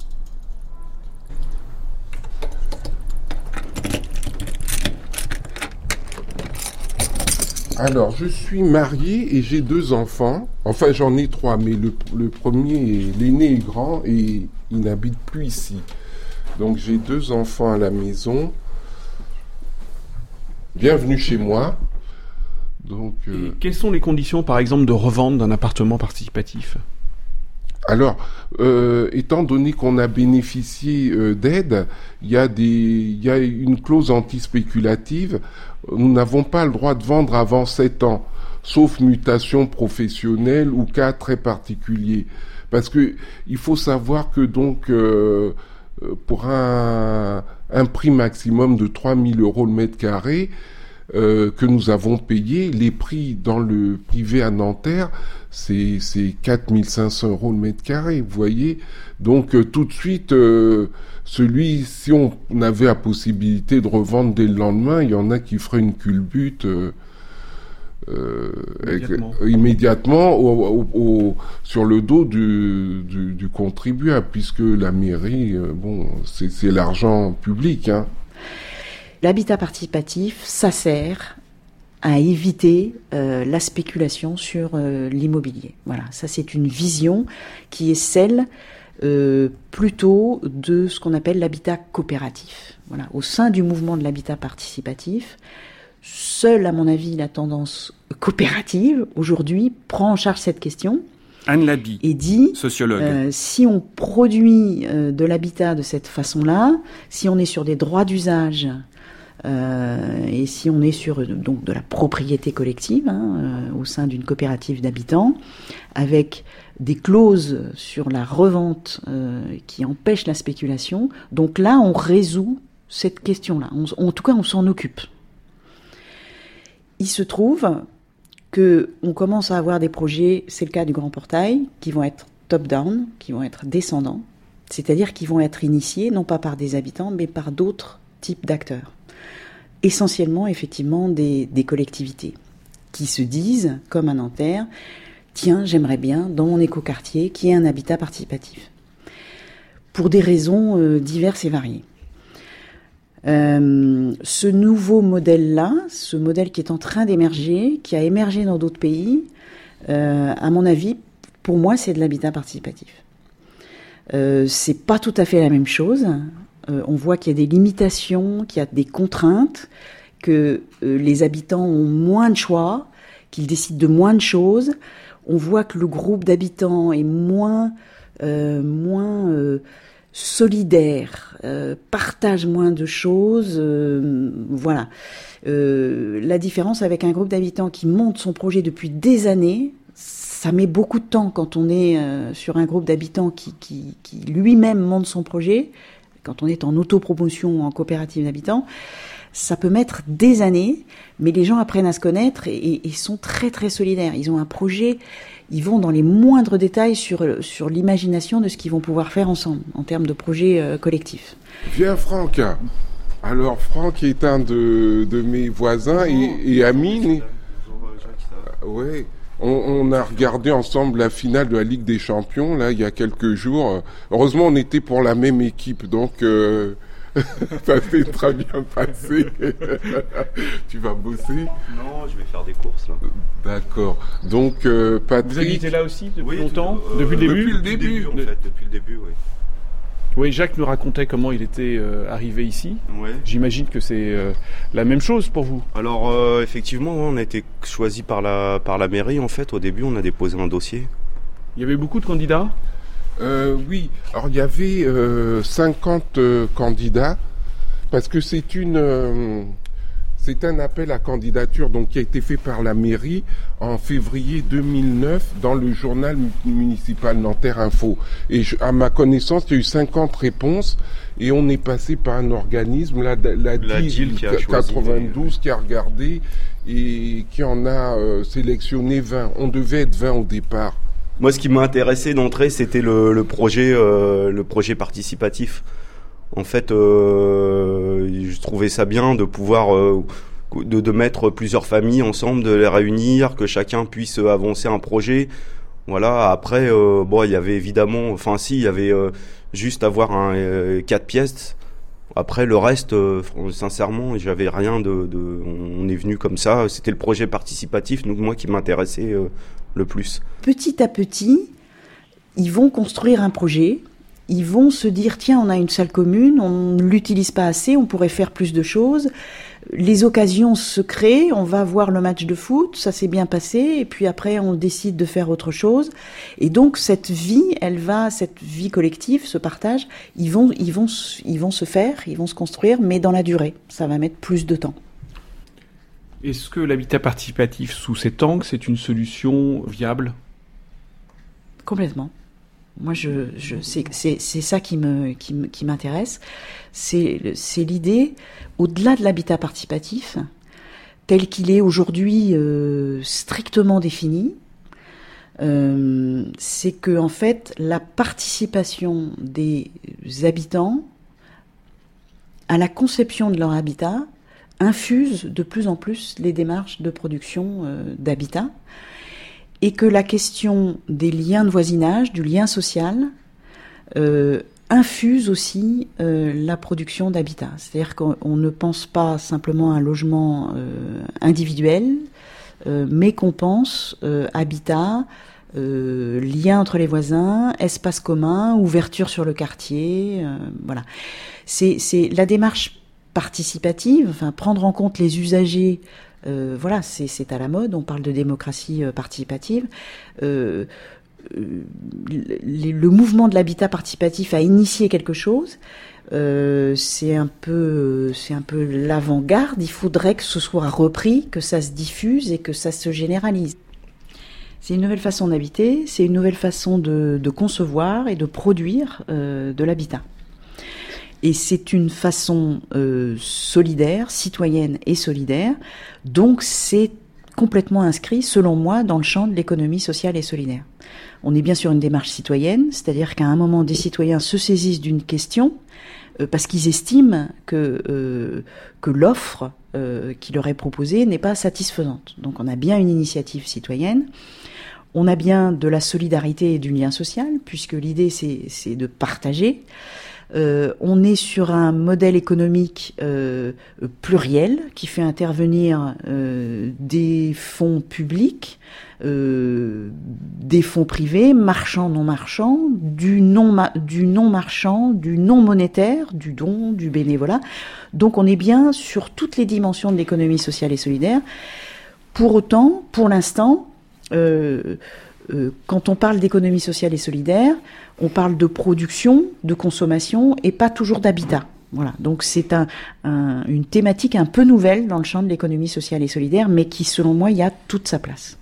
Alors, je suis marié et j'ai deux enfants. Enfin, j'en ai trois, mais le, le premier, est, l'aîné est grand et il n'habite plus ici. Donc, j'ai deux enfants à la maison. Bienvenue chez moi. Donc, euh... et quelles sont les conditions, par exemple, de revente d'un appartement participatif ? Alors, euh, étant donné qu'on a bénéficié euh, d'aide, il y a des, il y a une clause anti-spéculative. Nous n'avons pas le droit de vendre avant sept ans, sauf mutation professionnelle ou cas très particuliers. Parce que il faut savoir que donc euh, pour un, un prix maximum de trois mille euros le mètre carré euh, que nous avons payé, les prix dans le privé à Nanterre, c'est c'est quatre mille cinq cents euros le mètre carré, vous voyez. Donc euh, tout de suite, euh, celui, si on avait la possibilité de revendre dès le lendemain, il y en a qui feraient une culbute euh, euh, immédiatement, avec, immédiatement au, au, au, sur le dos du, du, du contribuable, puisque la mairie, euh, bon, c'est, c'est l'argent public, hein. L'habitat participatif, ça sert à éviter euh, la spéculation sur euh, l'immobilier. Voilà, ça c'est une vision qui est celle euh, plutôt de ce qu'on appelle l'habitat coopératif. Voilà, au sein du mouvement de l'habitat participatif, seule, à mon avis, la tendance coopérative aujourd'hui prend en charge cette question. Anne Laby, et dit, sociologue. Euh, si on produit euh, de l'habitat de cette façon-là, si on est sur des droits d'usage Euh, et si on est sur donc de la propriété collective hein, euh, au sein d'une coopérative d'habitants, avec des clauses sur la revente euh, qui empêchent la spéculation, donc là on résout cette question-là. On, en tout cas, on s'en occupe. Il se trouve que on commence à avoir des projets, c'est le cas du Grand Portail, qui vont être top-down, qui vont être descendants, c'est-à-dire qui vont être initiés non pas par des habitants, mais par d'autres types d'acteurs. Essentiellement, effectivement, des, des collectivités qui se disent, comme à Nanterre, tiens, j'aimerais bien, dans mon écoquartier, qu'il y ait un habitat participatif. Pour des raisons euh, diverses et variées. Euh, ce nouveau modèle-là, ce modèle qui est en train d'émerger, qui a émergé dans d'autres pays, euh, à mon avis, pour moi, c'est de l'habitat participatif. Euh, c'est pas tout à fait la même chose. Euh, on voit qu'il y a des limitations, qu'il y a des contraintes, que euh, les habitants ont moins de choix, qu'ils décident de moins de choses. On voit que le groupe d'habitants est moins, euh, moins euh, solidaire, euh, partage moins de choses. Euh, voilà. Euh, la différence avec un groupe d'habitants qui monte son projet depuis des années, ça met beaucoup de temps quand on est euh, sur un groupe d'habitants qui, qui, qui lui-même monte son projet. Quand on est en autopromotion ou en coopérative d'habitants, ça peut mettre des années, mais les gens apprennent à se connaître et, et, et sont très très solidaires. Ils ont un projet, ils vont dans les moindres détails sur, sur l'imagination de ce qu'ils vont pouvoir faire ensemble, en termes de projet euh, collectif. Viens Franck. Alors Franck est un de, de mes voisins et, et amis. Oui. On, on a regardé ensemble la finale de la Ligue des Champions, là, il y a quelques jours. Heureusement, on était pour la même équipe, donc euh, ça s'est très bien passé. Tu vas bosser ? Non, je vais faire des courses, là. D'accord. Donc, euh, Patrick... Vous habitez là aussi depuis oui, longtemps euh, Depuis le début Depuis le Depuis début, le début, en fait, depuis le début, oui. Oui, Jacques nous racontait comment il était euh, arrivé ici. Ouais. J'imagine que c'est euh, la même chose pour vous. Alors, euh, effectivement, on a été choisi par la, par la mairie, en fait. Au début, on a déposé un dossier. Il y avait beaucoup de candidats ? euh, Oui. Alors, il y avait euh, cinquante euh, candidats, parce que c'est une... Euh, C'est un appel à candidature donc qui a été fait par la mairie en février deux mille neuf dans le journal municipal Nanterre Info. Et je, à ma connaissance, il y a eu cinquante réponses et on est passé par un organisme, la, la, la D I L quatre-vingt-douze, qui a regardé et qui en a euh, sélectionné vingt. On devait être vingt au départ. Moi, ce qui m'a intéressé d'entrée, c'était le, le projet, euh, le projet participatif. En fait, euh, je trouvais ça bien de pouvoir euh, de, de mettre plusieurs familles ensemble, de les réunir, que chacun puisse avancer un projet. Voilà. Après, euh, bon, il y avait évidemment, enfin si, il y avait euh, juste avoir un euh, quatre pièces. Après, le reste, euh, sincèrement, j'avais rien de, de. On est venu comme ça. C'était le projet participatif, donc moi qui m'intéressait euh, le plus. Petit à petit, ils vont construire un projet. Ils vont se dire, tiens, on a une salle commune, on ne l'utilise pas assez, on pourrait faire plus de choses. Les occasions se créent, on va voir le match de foot, ça s'est bien passé, et puis après on décide de faire autre chose. Et donc cette vie, elle va, cette vie collective, ce partage, ils vont, ils vont, ils vont se faire, ils vont se construire, mais dans la durée. Ça va mettre plus de temps. Est-ce que l'habitat participatif sous cet angle, c'est une solution viable ? Complètement. Moi, je, je, c'est, c'est, c'est ça qui me, qui, qui m'intéresse. C'est, c'est l'idée, au-delà de l'habitat participatif, tel qu'il est aujourd'hui euh, strictement défini, euh, c'est que en fait, la participation des habitants à la conception de leur habitat infuse de plus en plus les démarches de production euh, d'habitat. Et que la question des liens de voisinage, du lien social, euh, infuse aussi euh, la production d'habitat. C'est-à-dire qu'on on ne pense pas simplement à un logement euh, individuel, euh, mais qu'on pense euh, habitat, euh, lien entre les voisins, espace commun, ouverture sur le quartier. Euh, voilà. C'est, c'est la démarche participative, enfin prendre en compte les usagers. Euh, voilà, c'est, c'est à la mode, on parle de démocratie euh, participative. Euh, euh, le, le mouvement de l'habitat participatif a initié quelque chose. Euh, c'est un peu, c'est un peu l'avant-garde. Il faudrait que ce soit repris, que ça se diffuse et que ça se généralise. C'est une nouvelle façon d'habiter, c'est une nouvelle façon de, de concevoir et de produire euh, de l'habitat. Et c'est une façon euh, solidaire, citoyenne et solidaire, donc c'est complètement inscrit, selon moi, dans le champ de l'économie sociale et solidaire. On est bien sur une démarche citoyenne, c'est-à-dire qu'à un moment, des citoyens se saisissent d'une question euh, parce qu'ils estiment que, euh, que l'offre euh, qui leur est proposée n'est pas satisfaisante. Donc on a bien une initiative citoyenne. On a bien de la solidarité et du lien social, puisque l'idée, c'est, c'est de partager. Euh, on est sur un modèle économique euh, pluriel qui fait intervenir euh, des fonds publics, euh, des fonds privés, marchands, non marchands, du non ma- du non marchand, du non monétaire, du don, du bénévolat. Donc on est bien sur toutes les dimensions de l'économie sociale et solidaire. Pour autant, pour l'instant, euh, euh, quand on parle d'économie sociale et solidaire, on parle de production, de consommation et pas toujours d'habitat. Voilà. Donc c'est un, un, une thématique un peu nouvelle dans le champ de l'économie sociale et solidaire, mais qui, selon moi, y a toute sa place.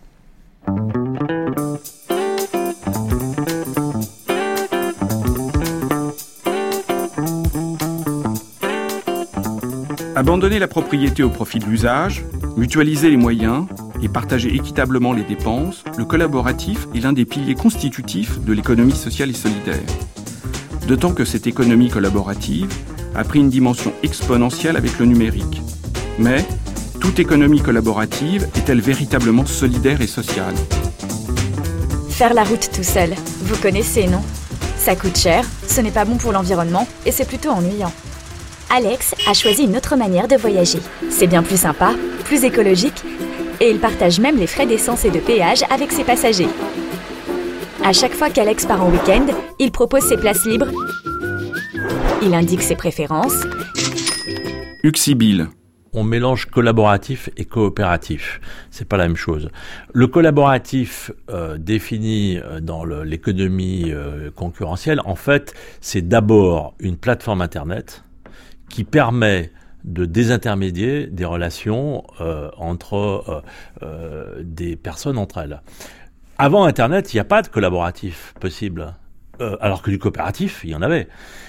Abandonner la propriété au profit de l'usage, mutualiser les moyens et partager équitablement les dépenses, le collaboratif est l'un des piliers constitutifs de l'économie sociale et solidaire. D'autant que cette économie collaborative a pris une dimension exponentielle avec le numérique. Mais toute économie collaborative est-elle véritablement solidaire et sociale ? Faire la route tout seul, vous connaissez, non ? Ça coûte cher, ce n'est pas bon pour l'environnement et c'est plutôt ennuyant. Alex a choisi une autre manière de voyager. C'est bien plus sympa, plus écologique, et il partage même les frais d'essence et de péage avec ses passagers. À chaque fois qu'Alex part en week-end, il propose ses places libres, il indique ses préférences. Uxibil. On mélange collaboratif et coopératif. C'est pas la même chose. Le collaboratif euh, défini dans le, l'économie euh, concurrentielle, en fait, c'est d'abord une plateforme Internet qui permet de désintermédier des relations euh, entre euh, euh, des personnes entre elles. Avant Internet, il n'y a pas de collaboratif possible, euh, alors que du coopératif, il y en avait.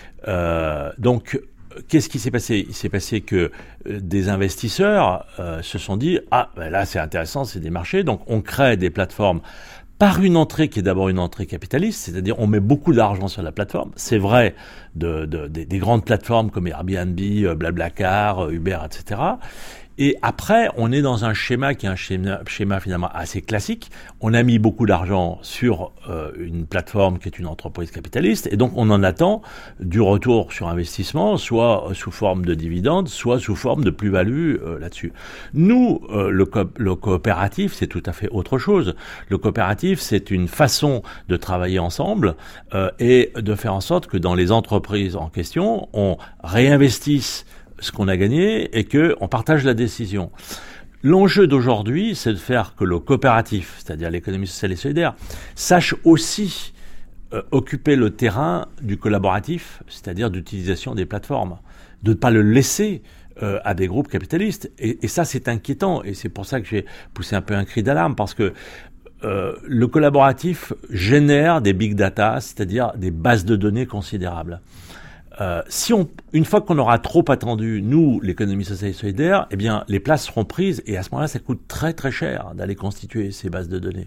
Euh, donc, qu'est-ce qui s'est passé ? Il s'est passé que des investisseurs euh, se sont dit « Ah, ben là, c'est intéressant, c'est des marchés. » Donc, on crée des plateformes par une entrée qui est d'abord une entrée capitaliste, c'est-à-dire on met beaucoup d'argent sur la plateforme. C'est vrai de, de, de, des grandes plateformes comme Airbnb, Blablacar, Uber, et cetera. Et après, on est dans un schéma qui est un schéma, schéma finalement assez classique. On a mis beaucoup d'argent sur euh, une plateforme qui est une entreprise capitaliste, et donc on en attend du retour sur investissement, soit sous forme de dividendes, soit sous forme de plus-value euh, là-dessus. Nous, euh, le, co- le coopératif, c'est tout à fait autre chose. Le coopératif, c'est une façon de travailler ensemble euh, et de faire en sorte que dans les entreprises en question, on réinvestisse ce qu'on a gagné et que on partage la décision. L'enjeu d'aujourd'hui, c'est de faire que le coopératif, c'est-à-dire l'économie sociale et solidaire, sache aussi euh, occuper le terrain du collaboratif, c'est-à-dire d'utilisation des plateformes, de ne pas le laisser euh, à des groupes capitalistes. Et, et ça, c'est inquiétant. Et c'est pour ça que j'ai poussé un peu un cri d'alarme, parce que euh, le collaboratif génère des big data, c'est-à-dire des bases de données considérables. Euh, si on, une fois qu'on aura trop attendu, nous, l'économie sociale et solidaire, eh bien, les places seront prises et à ce moment-là, ça coûte très très cher d'aller constituer ces bases de données.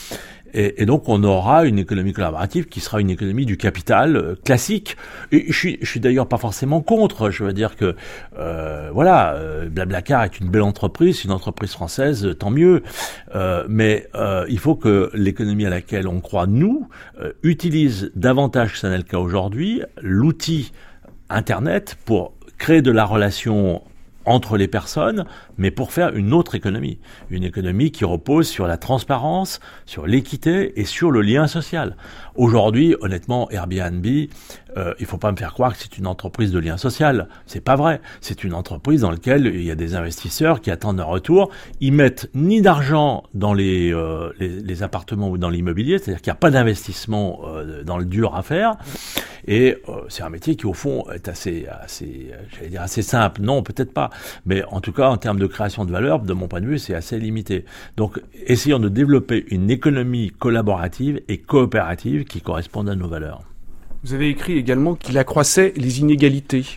Et, et donc, on aura une économie collaborative qui sera une économie du capital euh, classique. Et je suis, je suis d'ailleurs pas forcément contre. Je veux dire que, euh, voilà, euh, Blablacar est une belle entreprise, une entreprise française, tant mieux. Euh, mais euh, il faut que l'économie à laquelle on croit, nous, euh, utilise davantage que ça n'est le cas aujourd'hui, l'outil Internet pour créer de la relation entre les personnes, mais pour faire une autre économie. Une économie qui repose sur la transparence, sur l'équité et sur le lien social. Aujourd'hui, honnêtement, Airbnb, euh, il faut pas me faire croire que c'est une entreprise de lien social. C'est pas vrai. C'est une entreprise dans laquelle il y a des investisseurs qui attendent un retour. Ils mettent ni d'argent dans les, euh, les, les appartements ou dans l'immobilier, c'est-à-dire qu'il n'y a pas d'investissement euh, dans le dur à faire. Et euh, c'est un métier qui, au fond, est assez, assez, j'allais dire assez simple. Non, peut-être pas. Mais en tout cas, en termes de création de valeur, de mon point de vue, c'est assez limité. Donc, essayons de développer une économie collaborative et coopérative qui correspondent à nos valeurs. Vous avez écrit également qu'il accroissait les inégalités.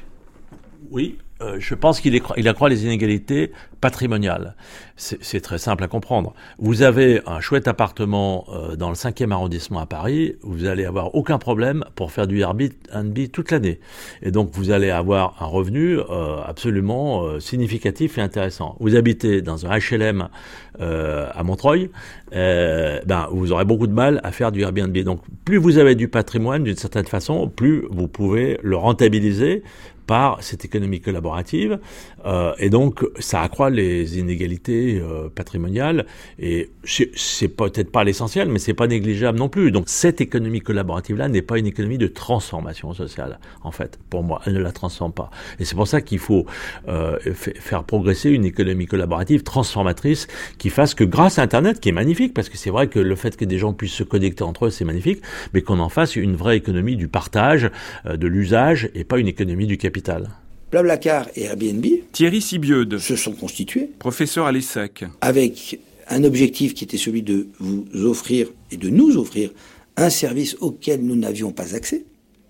Oui, euh, je pense qu'il accroît, il accroît les inégalités patrimoniales. C'est, c'est très simple à comprendre. Vous avez un chouette appartement euh, dans le cinquième arrondissement à Paris, vous allez avoir aucun problème pour faire du Airbnb toute l'année. Et donc, vous allez avoir un revenu euh, absolument euh, significatif et intéressant. Vous habitez dans un H L M euh, à Montreuil, euh, ben, vous aurez beaucoup de mal à faire du Airbnb. Donc, plus vous avez du patrimoine, d'une certaine façon, plus vous pouvez le rentabiliser par cette économie collaborative, euh, et donc ça accroît les inégalités euh, patrimoniales, et c'est, c'est peut-être pas l'essentiel, mais c'est pas négligeable non plus. Donc cette économie collaborative-là n'est pas une économie de transformation sociale, en fait, pour moi, elle ne la transforme pas. Et c'est pour ça qu'il faut euh, f- faire progresser une économie collaborative transformatrice qui fasse que, grâce à Internet, qui est magnifique, parce que c'est vrai que le fait que des gens puissent se connecter entre eux, c'est magnifique, mais qu'on en fasse une vraie économie du partage, euh, de l'usage, et pas une économie du capital. Blablacar et Airbnb Thierry Sibieude se sont constitués, professeur à l'ESSEC, avec un objectif qui était celui de vous offrir et de nous offrir un service auquel nous n'avions pas accès,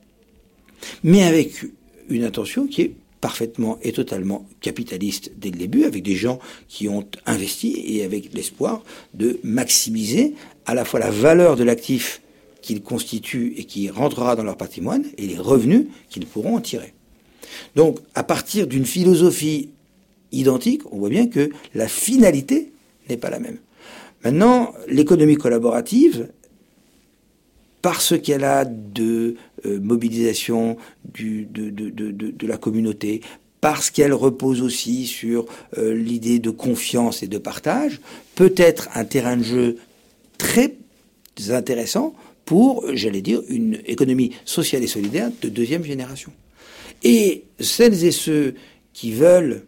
mais avec une intention qui est parfaitement et totalement capitaliste dès le début, avec des gens qui ont investi et avec l'espoir de maximiser à la fois la valeur de l'actif qu'ils constituent et qui rentrera dans leur patrimoine et les revenus qu'ils pourront en tirer. Donc, à partir d'une philosophie identique, on voit bien que la finalité n'est pas la même. Maintenant, l'économie collaborative, parce qu'elle a de euh, mobilisation du, de, de, de, de, de la communauté, parce qu'elle repose aussi sur euh, l'idée de confiance et de partage, peut être un terrain de jeu très intéressant pour, j'allais dire, une économie sociale et solidaire de deuxième génération. Et celles et ceux qui veulent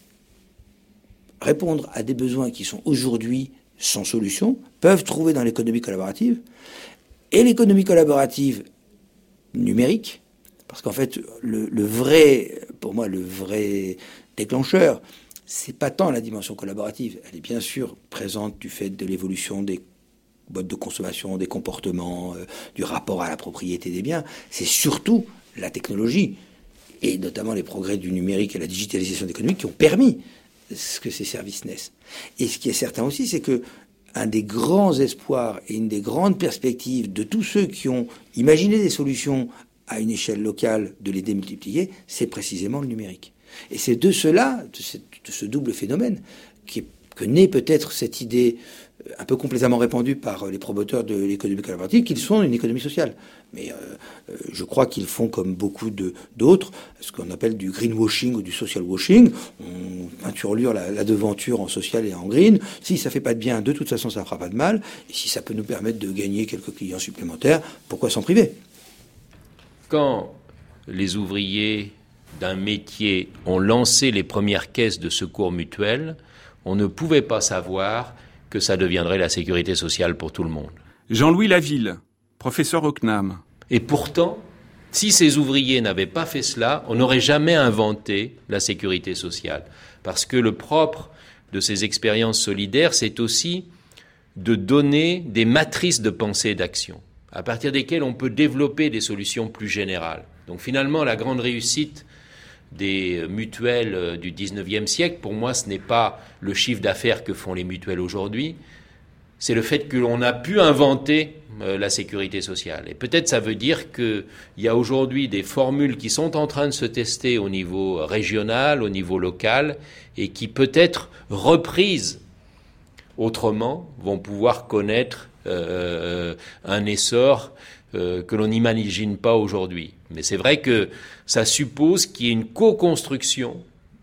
répondre à des besoins qui sont aujourd'hui sans solution peuvent trouver dans l'économie collaborative. Et l'économie collaborative numérique, parce qu'en fait, le, le vrai pour moi le vrai déclencheur, c'est pas tant la dimension collaborative. Elle est bien sûr présente du fait de l'évolution des modes de consommation, des comportements, euh, du rapport à la propriété des biens. C'est surtout la technologie, et notamment les progrès du numérique et la digitalisation de l'économie qui ont permis que ces services naissent. Et ce qui est certain aussi, c'est que un des grands espoirs et une des grandes perspectives de tous ceux qui ont imaginé des solutions à une échelle locale de les démultiplier, c'est précisément le numérique. Et c'est de cela, de ce, de ce double phénomène, qui est, que naît peut-être cette idée un peu complaisamment répandue par les promoteurs de l'économie collaborative, qu'ils sont une économie sociale. Mais euh, je crois qu'ils font comme beaucoup de, d'autres, ce qu'on appelle du greenwashing ou du social washing. On peinturlure la, la devanture en social et en green. Si ça fait pas de bien, de toute façon, ça fera pas de mal. Et si ça peut nous permettre de gagner quelques clients supplémentaires, pourquoi s'en priver ? Quand les ouvriers d'un métier ont lancé les premières caisses de secours mutuels, on ne pouvait pas savoir que ça deviendrait la sécurité sociale pour tout le monde. Jean-Louis Laville, professeur au C N A M. Et pourtant, si ces ouvriers n'avaient pas fait cela, on n'aurait jamais inventé la sécurité sociale. Parce que le propre de ces expériences solidaires, c'est aussi de donner des matrices de pensée et d'action, à partir desquelles on peut développer des solutions plus générales. Donc finalement, la grande réussite des mutuelles du dix-neuvième siècle, pour moi, ce n'est pas le chiffre d'affaires que font les mutuelles aujourd'hui, c'est le fait que l'on a pu inventer euh, la sécurité sociale. Et peut-être ça veut dire qu'il y a aujourd'hui des formules qui sont en train de se tester au niveau régional, au niveau local, et qui peut-être reprises autrement vont pouvoir connaître euh, un essor euh, que l'on n'imagine pas aujourd'hui. Mais c'est vrai que ça suppose qu'il y ait une co-construction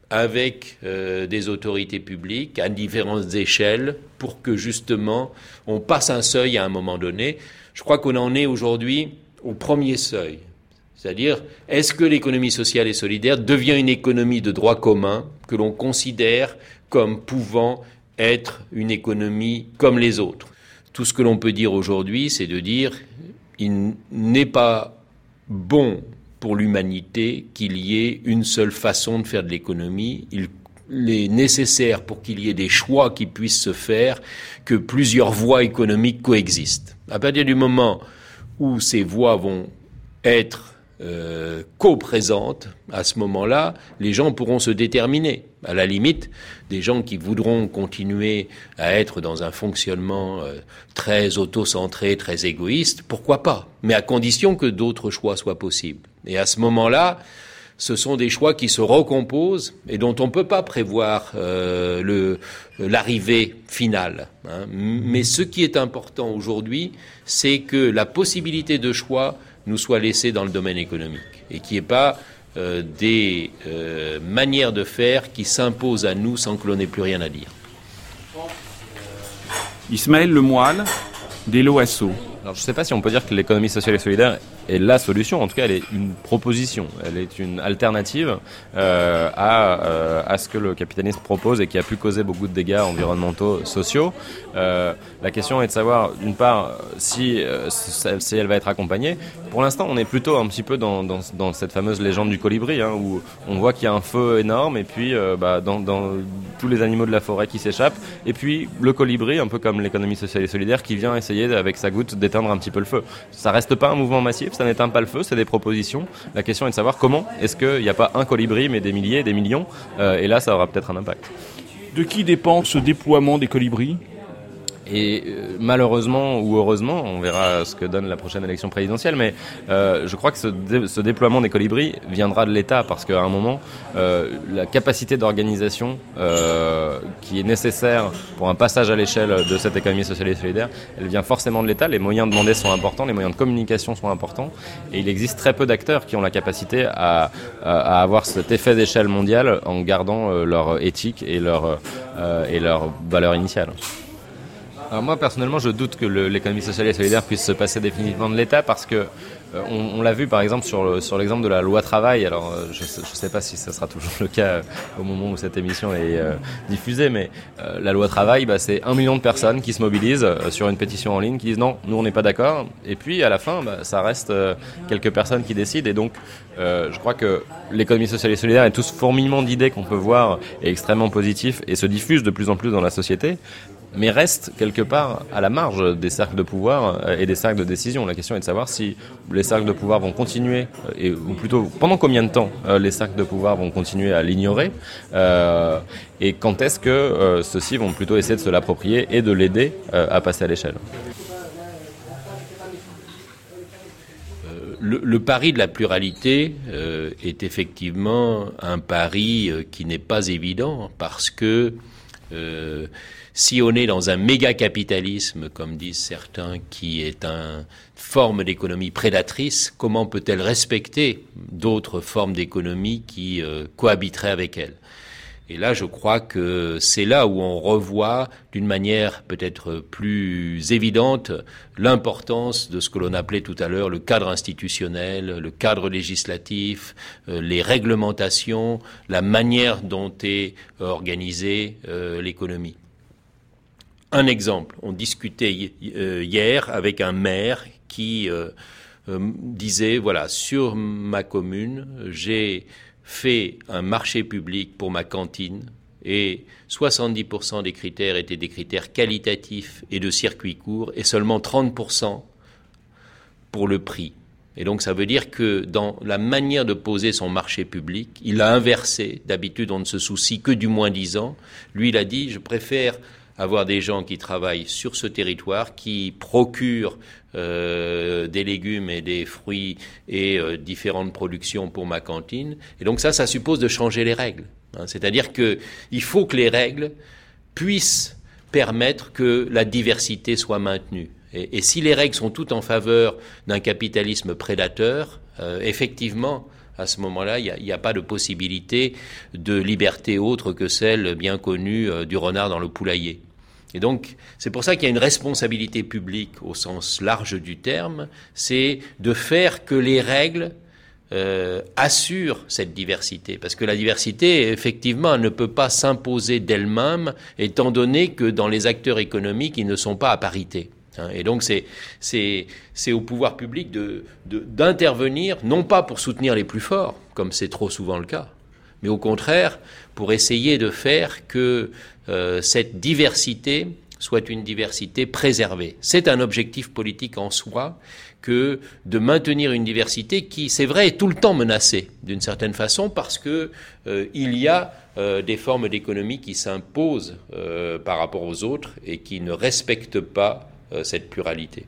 avec euh, des autorités publiques à différentes échelles pour que justement on passe un seuil à un moment donné. Je crois qu'on en est aujourd'hui au premier seuil. C'est-à-dire, est-ce que l'économie sociale et solidaire devient une économie de droit commun que l'on considère comme pouvant être une économie comme les autres ? Tout ce que l'on peut dire aujourd'hui, c'est de dire il n'est pas bon pour l'humanité qu'il y ait une seule façon de faire de l'économie. Il est nécessaire, pour qu'il y ait des choix qui puissent se faire, que plusieurs voies économiques coexistent. À partir du moment où ces voies vont être euh, co-présentes, à ce moment-là, les gens pourront se déterminer. À la limite, des gens qui voudront continuer à être dans un fonctionnement euh, très auto-centré, très égoïste, pourquoi pas ? Mais à condition que d'autres choix soient possibles. Et à ce moment-là, ce sont des choix qui se recomposent et dont on ne peut pas prévoir euh, le, l'arrivée finale. Hein. Mais ce qui est important aujourd'hui, c'est que la possibilité de choix nous soit laissée dans le domaine économique et qu'il n'y ait pas euh, des euh, manières de faire qui s'imposent à nous sans que l'on n'ait plus rien à dire. Ismaël Lemoyle, d'Elo Asso. Alors, je ne sais pas si on peut dire que l'économie sociale et solidaire est la solution. En tout cas, elle est une proposition. Elle est une alternative euh, à, euh, à ce que le capitalisme propose et qui a pu causer beaucoup de dégâts environnementaux, sociaux. Euh, la question est de savoir, d'une part, si, euh, si elle va être accompagnée. Pour l'instant, on est plutôt un petit peu dans, dans, dans cette fameuse légende du colibri, hein, où on voit qu'il y a un feu énorme et puis euh, bah, dans, dans tous les animaux de la forêt qui s'échappent. Et puis le colibri, un peu comme l'économie sociale et solidaire, qui vient essayer avec sa goutte d'éteindre un petit peu le feu. Ça reste pas un mouvement massif, ça n'éteint pas le feu, c'est des propositions. La question est de savoir comment est-ce qu'il n'y a pas un colibri mais des milliers, des millions, euh, et là ça aura peut-être un impact. De qui dépend ce déploiement des colibris ? Et euh, malheureusement ou heureusement, on verra ce que donne la prochaine élection présidentielle, mais euh, je crois que ce, dé- ce déploiement des colibris viendra de l'État, parce qu'à un moment, euh, la capacité d'organisation euh, qui est nécessaire pour un passage à l'échelle de cette économie sociale et solidaire, elle vient forcément de l'État. Les moyens demandés sont importants, les moyens de communication sont importants, et il existe très peu d'acteurs qui ont la capacité à, à, à avoir cet effet d'échelle mondiale en gardant euh, leur éthique et leur, euh, et leur valeur initiale. Alors moi personnellement je doute que le, l'économie sociale et solidaire puisse se passer définitivement de l'État, parce que Euh, on, on l'a vu par exemple sur, le, sur l'exemple de la loi travail. Alors euh, je ne sais pas si ça sera toujours le cas euh, au moment où cette émission est euh, diffusée, mais euh, la loi travail, bah, c'est un million de personnes qui se mobilisent euh, sur une pétition en ligne, qui disent non, nous on n'est pas d'accord. Et puis à la fin, bah, ça reste euh, quelques personnes qui décident. Et donc euh, je crois que l'économie sociale et solidaire et tout ce fourmillement d'idées qu'on peut voir est extrêmement positif et se diffuse de plus en plus dans la société, mais reste quelque part à la marge des cercles de pouvoir et des cercles de décision. La question est de savoir si les cercles de pouvoir vont continuer, et, ou plutôt pendant combien de temps les cercles de pouvoir vont continuer à l'ignorer, euh, et quand est-ce que euh, ceux-ci vont plutôt essayer de se l'approprier et de l'aider euh, à passer à l'échelle. Le, le pari de la pluralité euh, est effectivement un pari euh, qui n'est pas évident, parce que euh, si on est dans un méga-capitalisme, comme disent certains, qui est une forme d'économie prédatrice, comment peut-elle respecter d'autres formes d'économie qui euh, cohabiteraient avec elle ? Et là, je crois que c'est là où on revoit d'une manière peut-être plus évidente l'importance de ce que l'on appelait tout à l'heure le cadre institutionnel, le cadre législatif, euh, les réglementations, la manière dont est organisée euh, l'économie. Un exemple, on discutait hier avec un maire qui euh, euh, disait, voilà, sur ma commune, j'ai fait un marché public pour ma cantine et soixante-dix pour cent des critères étaient des critères qualitatifs et de circuit court et seulement trente pour cent pour le prix. Et donc ça veut dire que dans la manière de poser son marché public, il a inversé. D'habitude, on ne se soucie que du moins-disant. Lui, il a dit, je préfère avoir des gens qui travaillent sur ce territoire, qui procurent euh, des légumes et des fruits et euh, différentes productions pour ma cantine. Et donc ça, ça suppose de changer les règles. Hein. C'est-à-dire qu'il faut que les règles puissent permettre que la diversité soit maintenue. Et, et si les règles sont toutes en faveur d'un capitalisme prédateur, euh, effectivement, à ce moment-là, il n'y a, a pas de possibilité de liberté autre que celle bien connue euh, du renard dans le poulailler. Et donc, c'est pour ça qu'il y a une responsabilité publique au sens large du terme, c'est de faire que les règles euh, assurent cette diversité. Parce que la diversité, effectivement, elle ne peut pas s'imposer d'elle-même, étant donné que dans les acteurs économiques, ils ne sont pas à parité. Et donc, c'est, c'est, c'est au pouvoir public de, de, d'intervenir, non pas pour soutenir les plus forts, comme c'est trop souvent le cas, mais au contraire, pour essayer de faire que euh, cette diversité soit une diversité préservée. C'est un objectif politique en soi que de maintenir une diversité qui, c'est vrai, est tout le temps menacée, d'une certaine façon, parce que euh, il y a euh, des formes d'économie qui s'imposent euh, par rapport aux autres et qui ne respectent pas euh, cette pluralité.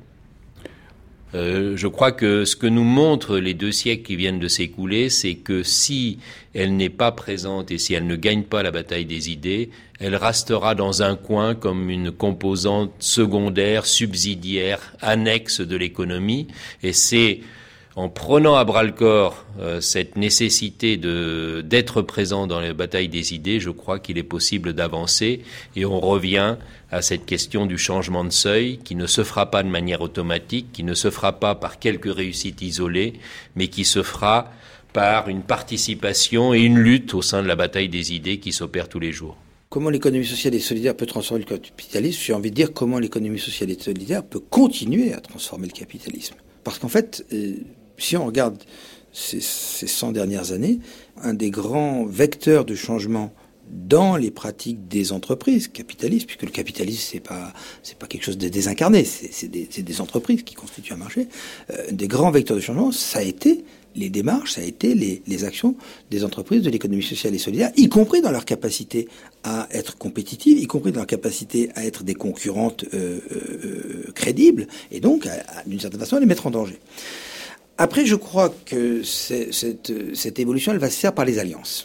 Euh, je crois que ce que nous montrent les deux siècles qui viennent de s'écouler, c'est que si elle n'est pas présente et si elle ne gagne pas la bataille des idées, elle restera dans un coin comme une composante secondaire, subsidiaire, annexe de l'économie. Et c'est en prenant à bras-le-corps euh, cette nécessité de, d'être présent dans les batailles des idées, je crois qu'il est possible d'avancer. Et on revient à cette question du changement de seuil qui ne se fera pas de manière automatique, qui ne se fera pas par quelques réussites isolées, mais qui se fera par une participation et une lutte au sein de la bataille des idées qui s'opère tous les jours. Comment l'économie sociale et solidaire peut transformer le capitalisme ? J'ai envie de dire comment l'économie sociale et solidaire peut continuer à transformer le capitalisme. Parce qu'en fait, euh, si on regarde ces, ces cent dernières années, un des grands vecteurs de changement dans les pratiques des entreprises capitalistes, puisque le capitalisme c'est pas c'est pas quelque chose de désincarné, c'est, c'est, des, c'est des entreprises qui constituent un marché. Euh, des grands vecteurs de changement, ça a été les démarches, ça a été les, les actions des entreprises de l'économie sociale et solidaire, y compris dans leur capacité à être compétitives, y compris dans leur capacité à être des concurrentes euh, euh, crédibles, et donc à, à, d'une certaine façon à les mettre en danger. Après, je crois que c'est, cette, cette évolution, elle va se faire par les alliances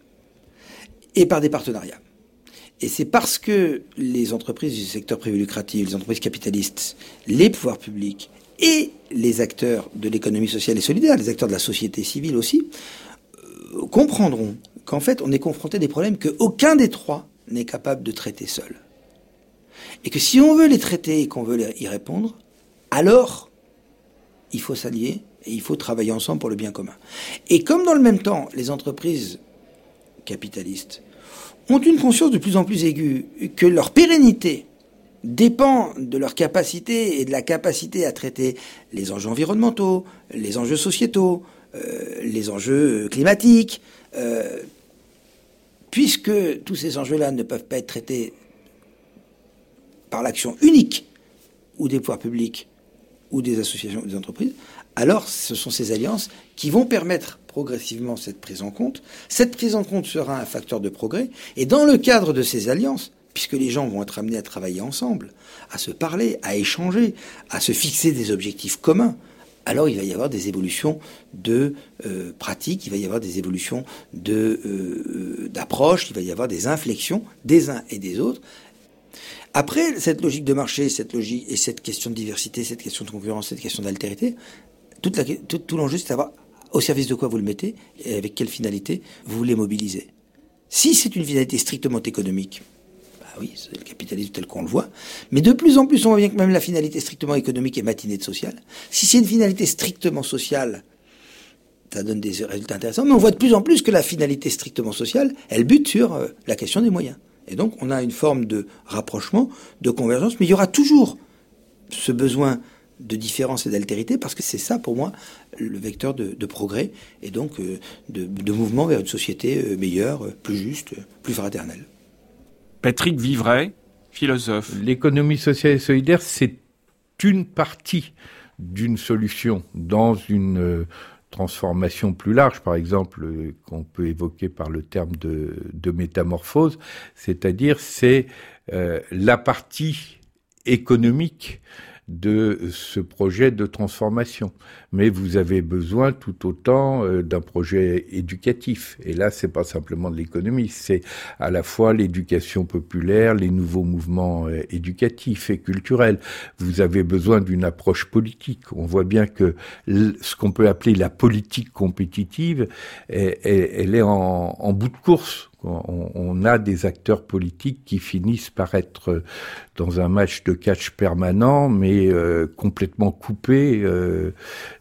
et par des partenariats. Et c'est parce que les entreprises du secteur privé lucratif, les entreprises capitalistes, les pouvoirs publics et les acteurs de l'économie sociale et solidaire, les acteurs de la société civile aussi, euh, comprendront qu'en fait, on est confronté à des problèmes qu'aucun des trois n'est capable de traiter seul. Et que si on veut les traiter et qu'on veut y répondre, alors il faut s'allier et il faut travailler ensemble pour le bien commun. Et comme dans le même temps, les entreprises capitalistes ont une conscience de plus en plus aiguë que leur pérennité dépend de leur capacité et de la capacité à traiter les enjeux environnementaux, les enjeux sociétaux, euh, les enjeux climatiques, euh, puisque tous ces enjeux-là ne peuvent pas être traités par l'action unique ou des pouvoirs publics ou des associations ou des entreprises, alors ce sont ces alliances qui vont permettre progressivement cette prise en compte. Cette prise en compte sera un facteur de progrès, et dans le cadre de ces alliances, puisque les gens vont être amenés à travailler ensemble, à se parler, à échanger, à se fixer des objectifs communs, alors il va y avoir des évolutions de euh, pratiques, il va y avoir des évolutions de, euh, d'approche, il va y avoir des inflexions des uns et des autres. Après, cette logique de marché, cette logique et cette question de diversité, cette question de concurrence, cette question d'altérité, toute la, tout, tout l'enjeu, c'est de savoir au service de quoi vous le mettez et avec quelle finalité vous voulez mobiliser. Si c'est une finalité strictement économique, bah oui, c'est le capitalisme tel qu'on le voit, mais de plus en plus, on voit bien que même la finalité strictement économique est matinée de social. Si c'est une finalité strictement sociale, ça donne des résultats intéressants, mais on voit de plus en plus que la finalité strictement sociale, elle bute sur euh, la question des moyens. Et donc, on a une forme de rapprochement, de convergence, mais il y aura toujours ce besoin de différence et d'altérité, parce que c'est ça, pour moi, le vecteur de, de progrès, et donc euh, de, de mouvement vers une société euh, meilleure, euh, plus juste, euh, plus fraternelle. Patrick Vivray, philosophe. L'économie sociale et solidaire, c'est une partie d'une solution dans une euh, transformation plus large, par exemple, euh, qu'on peut évoquer par le terme de, de métamorphose, c'est-à-dire c'est euh, la partie économique de ce projet de transformation. Mais vous avez besoin tout autant euh, d'un projet éducatif. Et là, c'est pas simplement de l'économie, c'est à la fois l'éducation populaire, les nouveaux mouvements euh, éducatifs et culturels. Vous avez besoin d'une approche politique. On voit bien que l- ce qu'on peut appeler la politique compétitive, elle, elle, elle est en, en bout de course. On, on a des acteurs politiques qui finissent par être dans un match de catch permanent, mais euh, complètement coupés euh,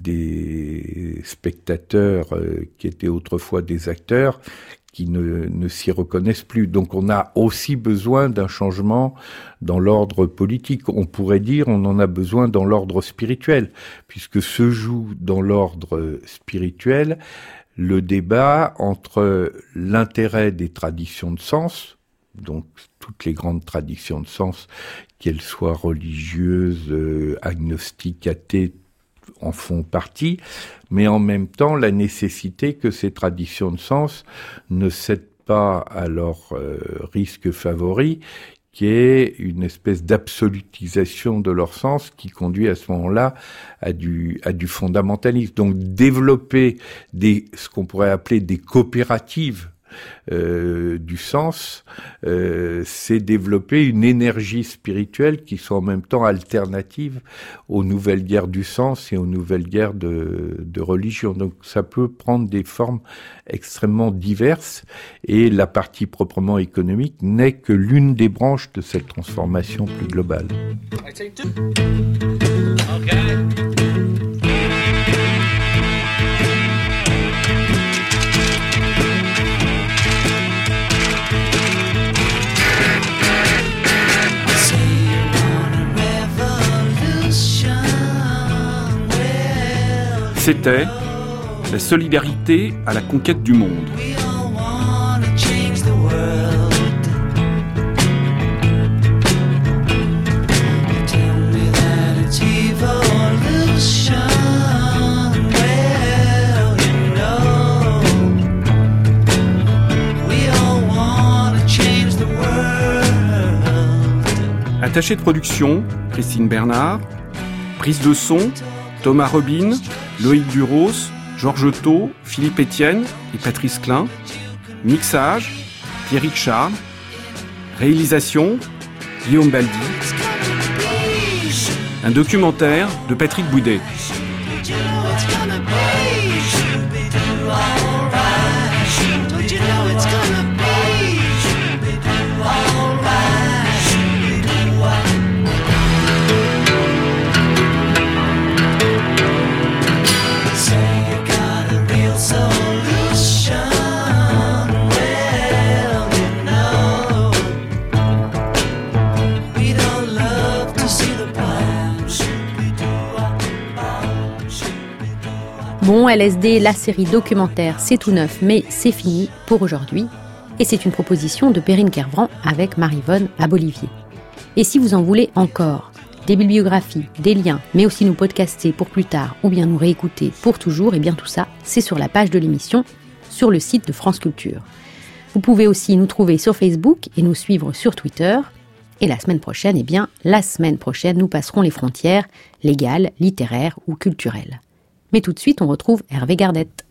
des spectateurs euh, qui étaient autrefois des acteurs, qui ne, ne s'y reconnaissent plus. Donc on a aussi besoin d'un changement dans l'ordre politique. On pourrait dire on en a besoin dans l'ordre spirituel, puisque se joue dans l'ordre spirituel le débat entre l'intérêt des traditions de sens, donc toutes les grandes traditions de sens, qu'elles soient religieuses, euh, agnostiques, athées, en font partie, mais en même temps la nécessité que ces traditions de sens ne cèdent pas à leur euh, risque favori, qui est une espèce d'absolutisation de leur sens qui conduit à ce moment-là à du, à du fondamentalisme. Donc développer des, ce qu'on pourrait appeler des coopératives euh, du sens, euh, c'est développer une énergie spirituelle qui soit en même temps alternative aux nouvelles guerres du sens et aux nouvelles guerres de, de religion. Donc ça peut prendre des formes extrêmement diverses, et la partie proprement économique n'est que l'une des branches de cette transformation plus globale. Okay. C'était la solidarité à la conquête du monde. Attaché de production, Christine Bernard. Prise de son, Thomas Robin, Loïc Duros, Georges Thau, Philippe Etienne et Patrice Klein. Mixage, Pierrick Charles. Réalisation, Guillaume Baldi. Un documentaire de Patrick Boudet. Bon, L S D, la série documentaire, c'est tout neuf, mais c'est fini pour aujourd'hui. Et c'est une proposition de Perrine Kervran avec Marie-Vonne Abolivier. Et si vous en voulez encore, des bibliographies, des liens, mais aussi nous podcaster pour plus tard ou bien nous réécouter pour toujours, et bien tout ça, c'est sur la page de l'émission, sur le site de France Culture. Vous pouvez aussi nous trouver sur Facebook et nous suivre sur Twitter. Et la semaine prochaine, eh bien, la semaine prochaine, nous passerons les frontières légales, littéraires ou culturelles. Mais tout de suite, on retrouve Hervé Gardette.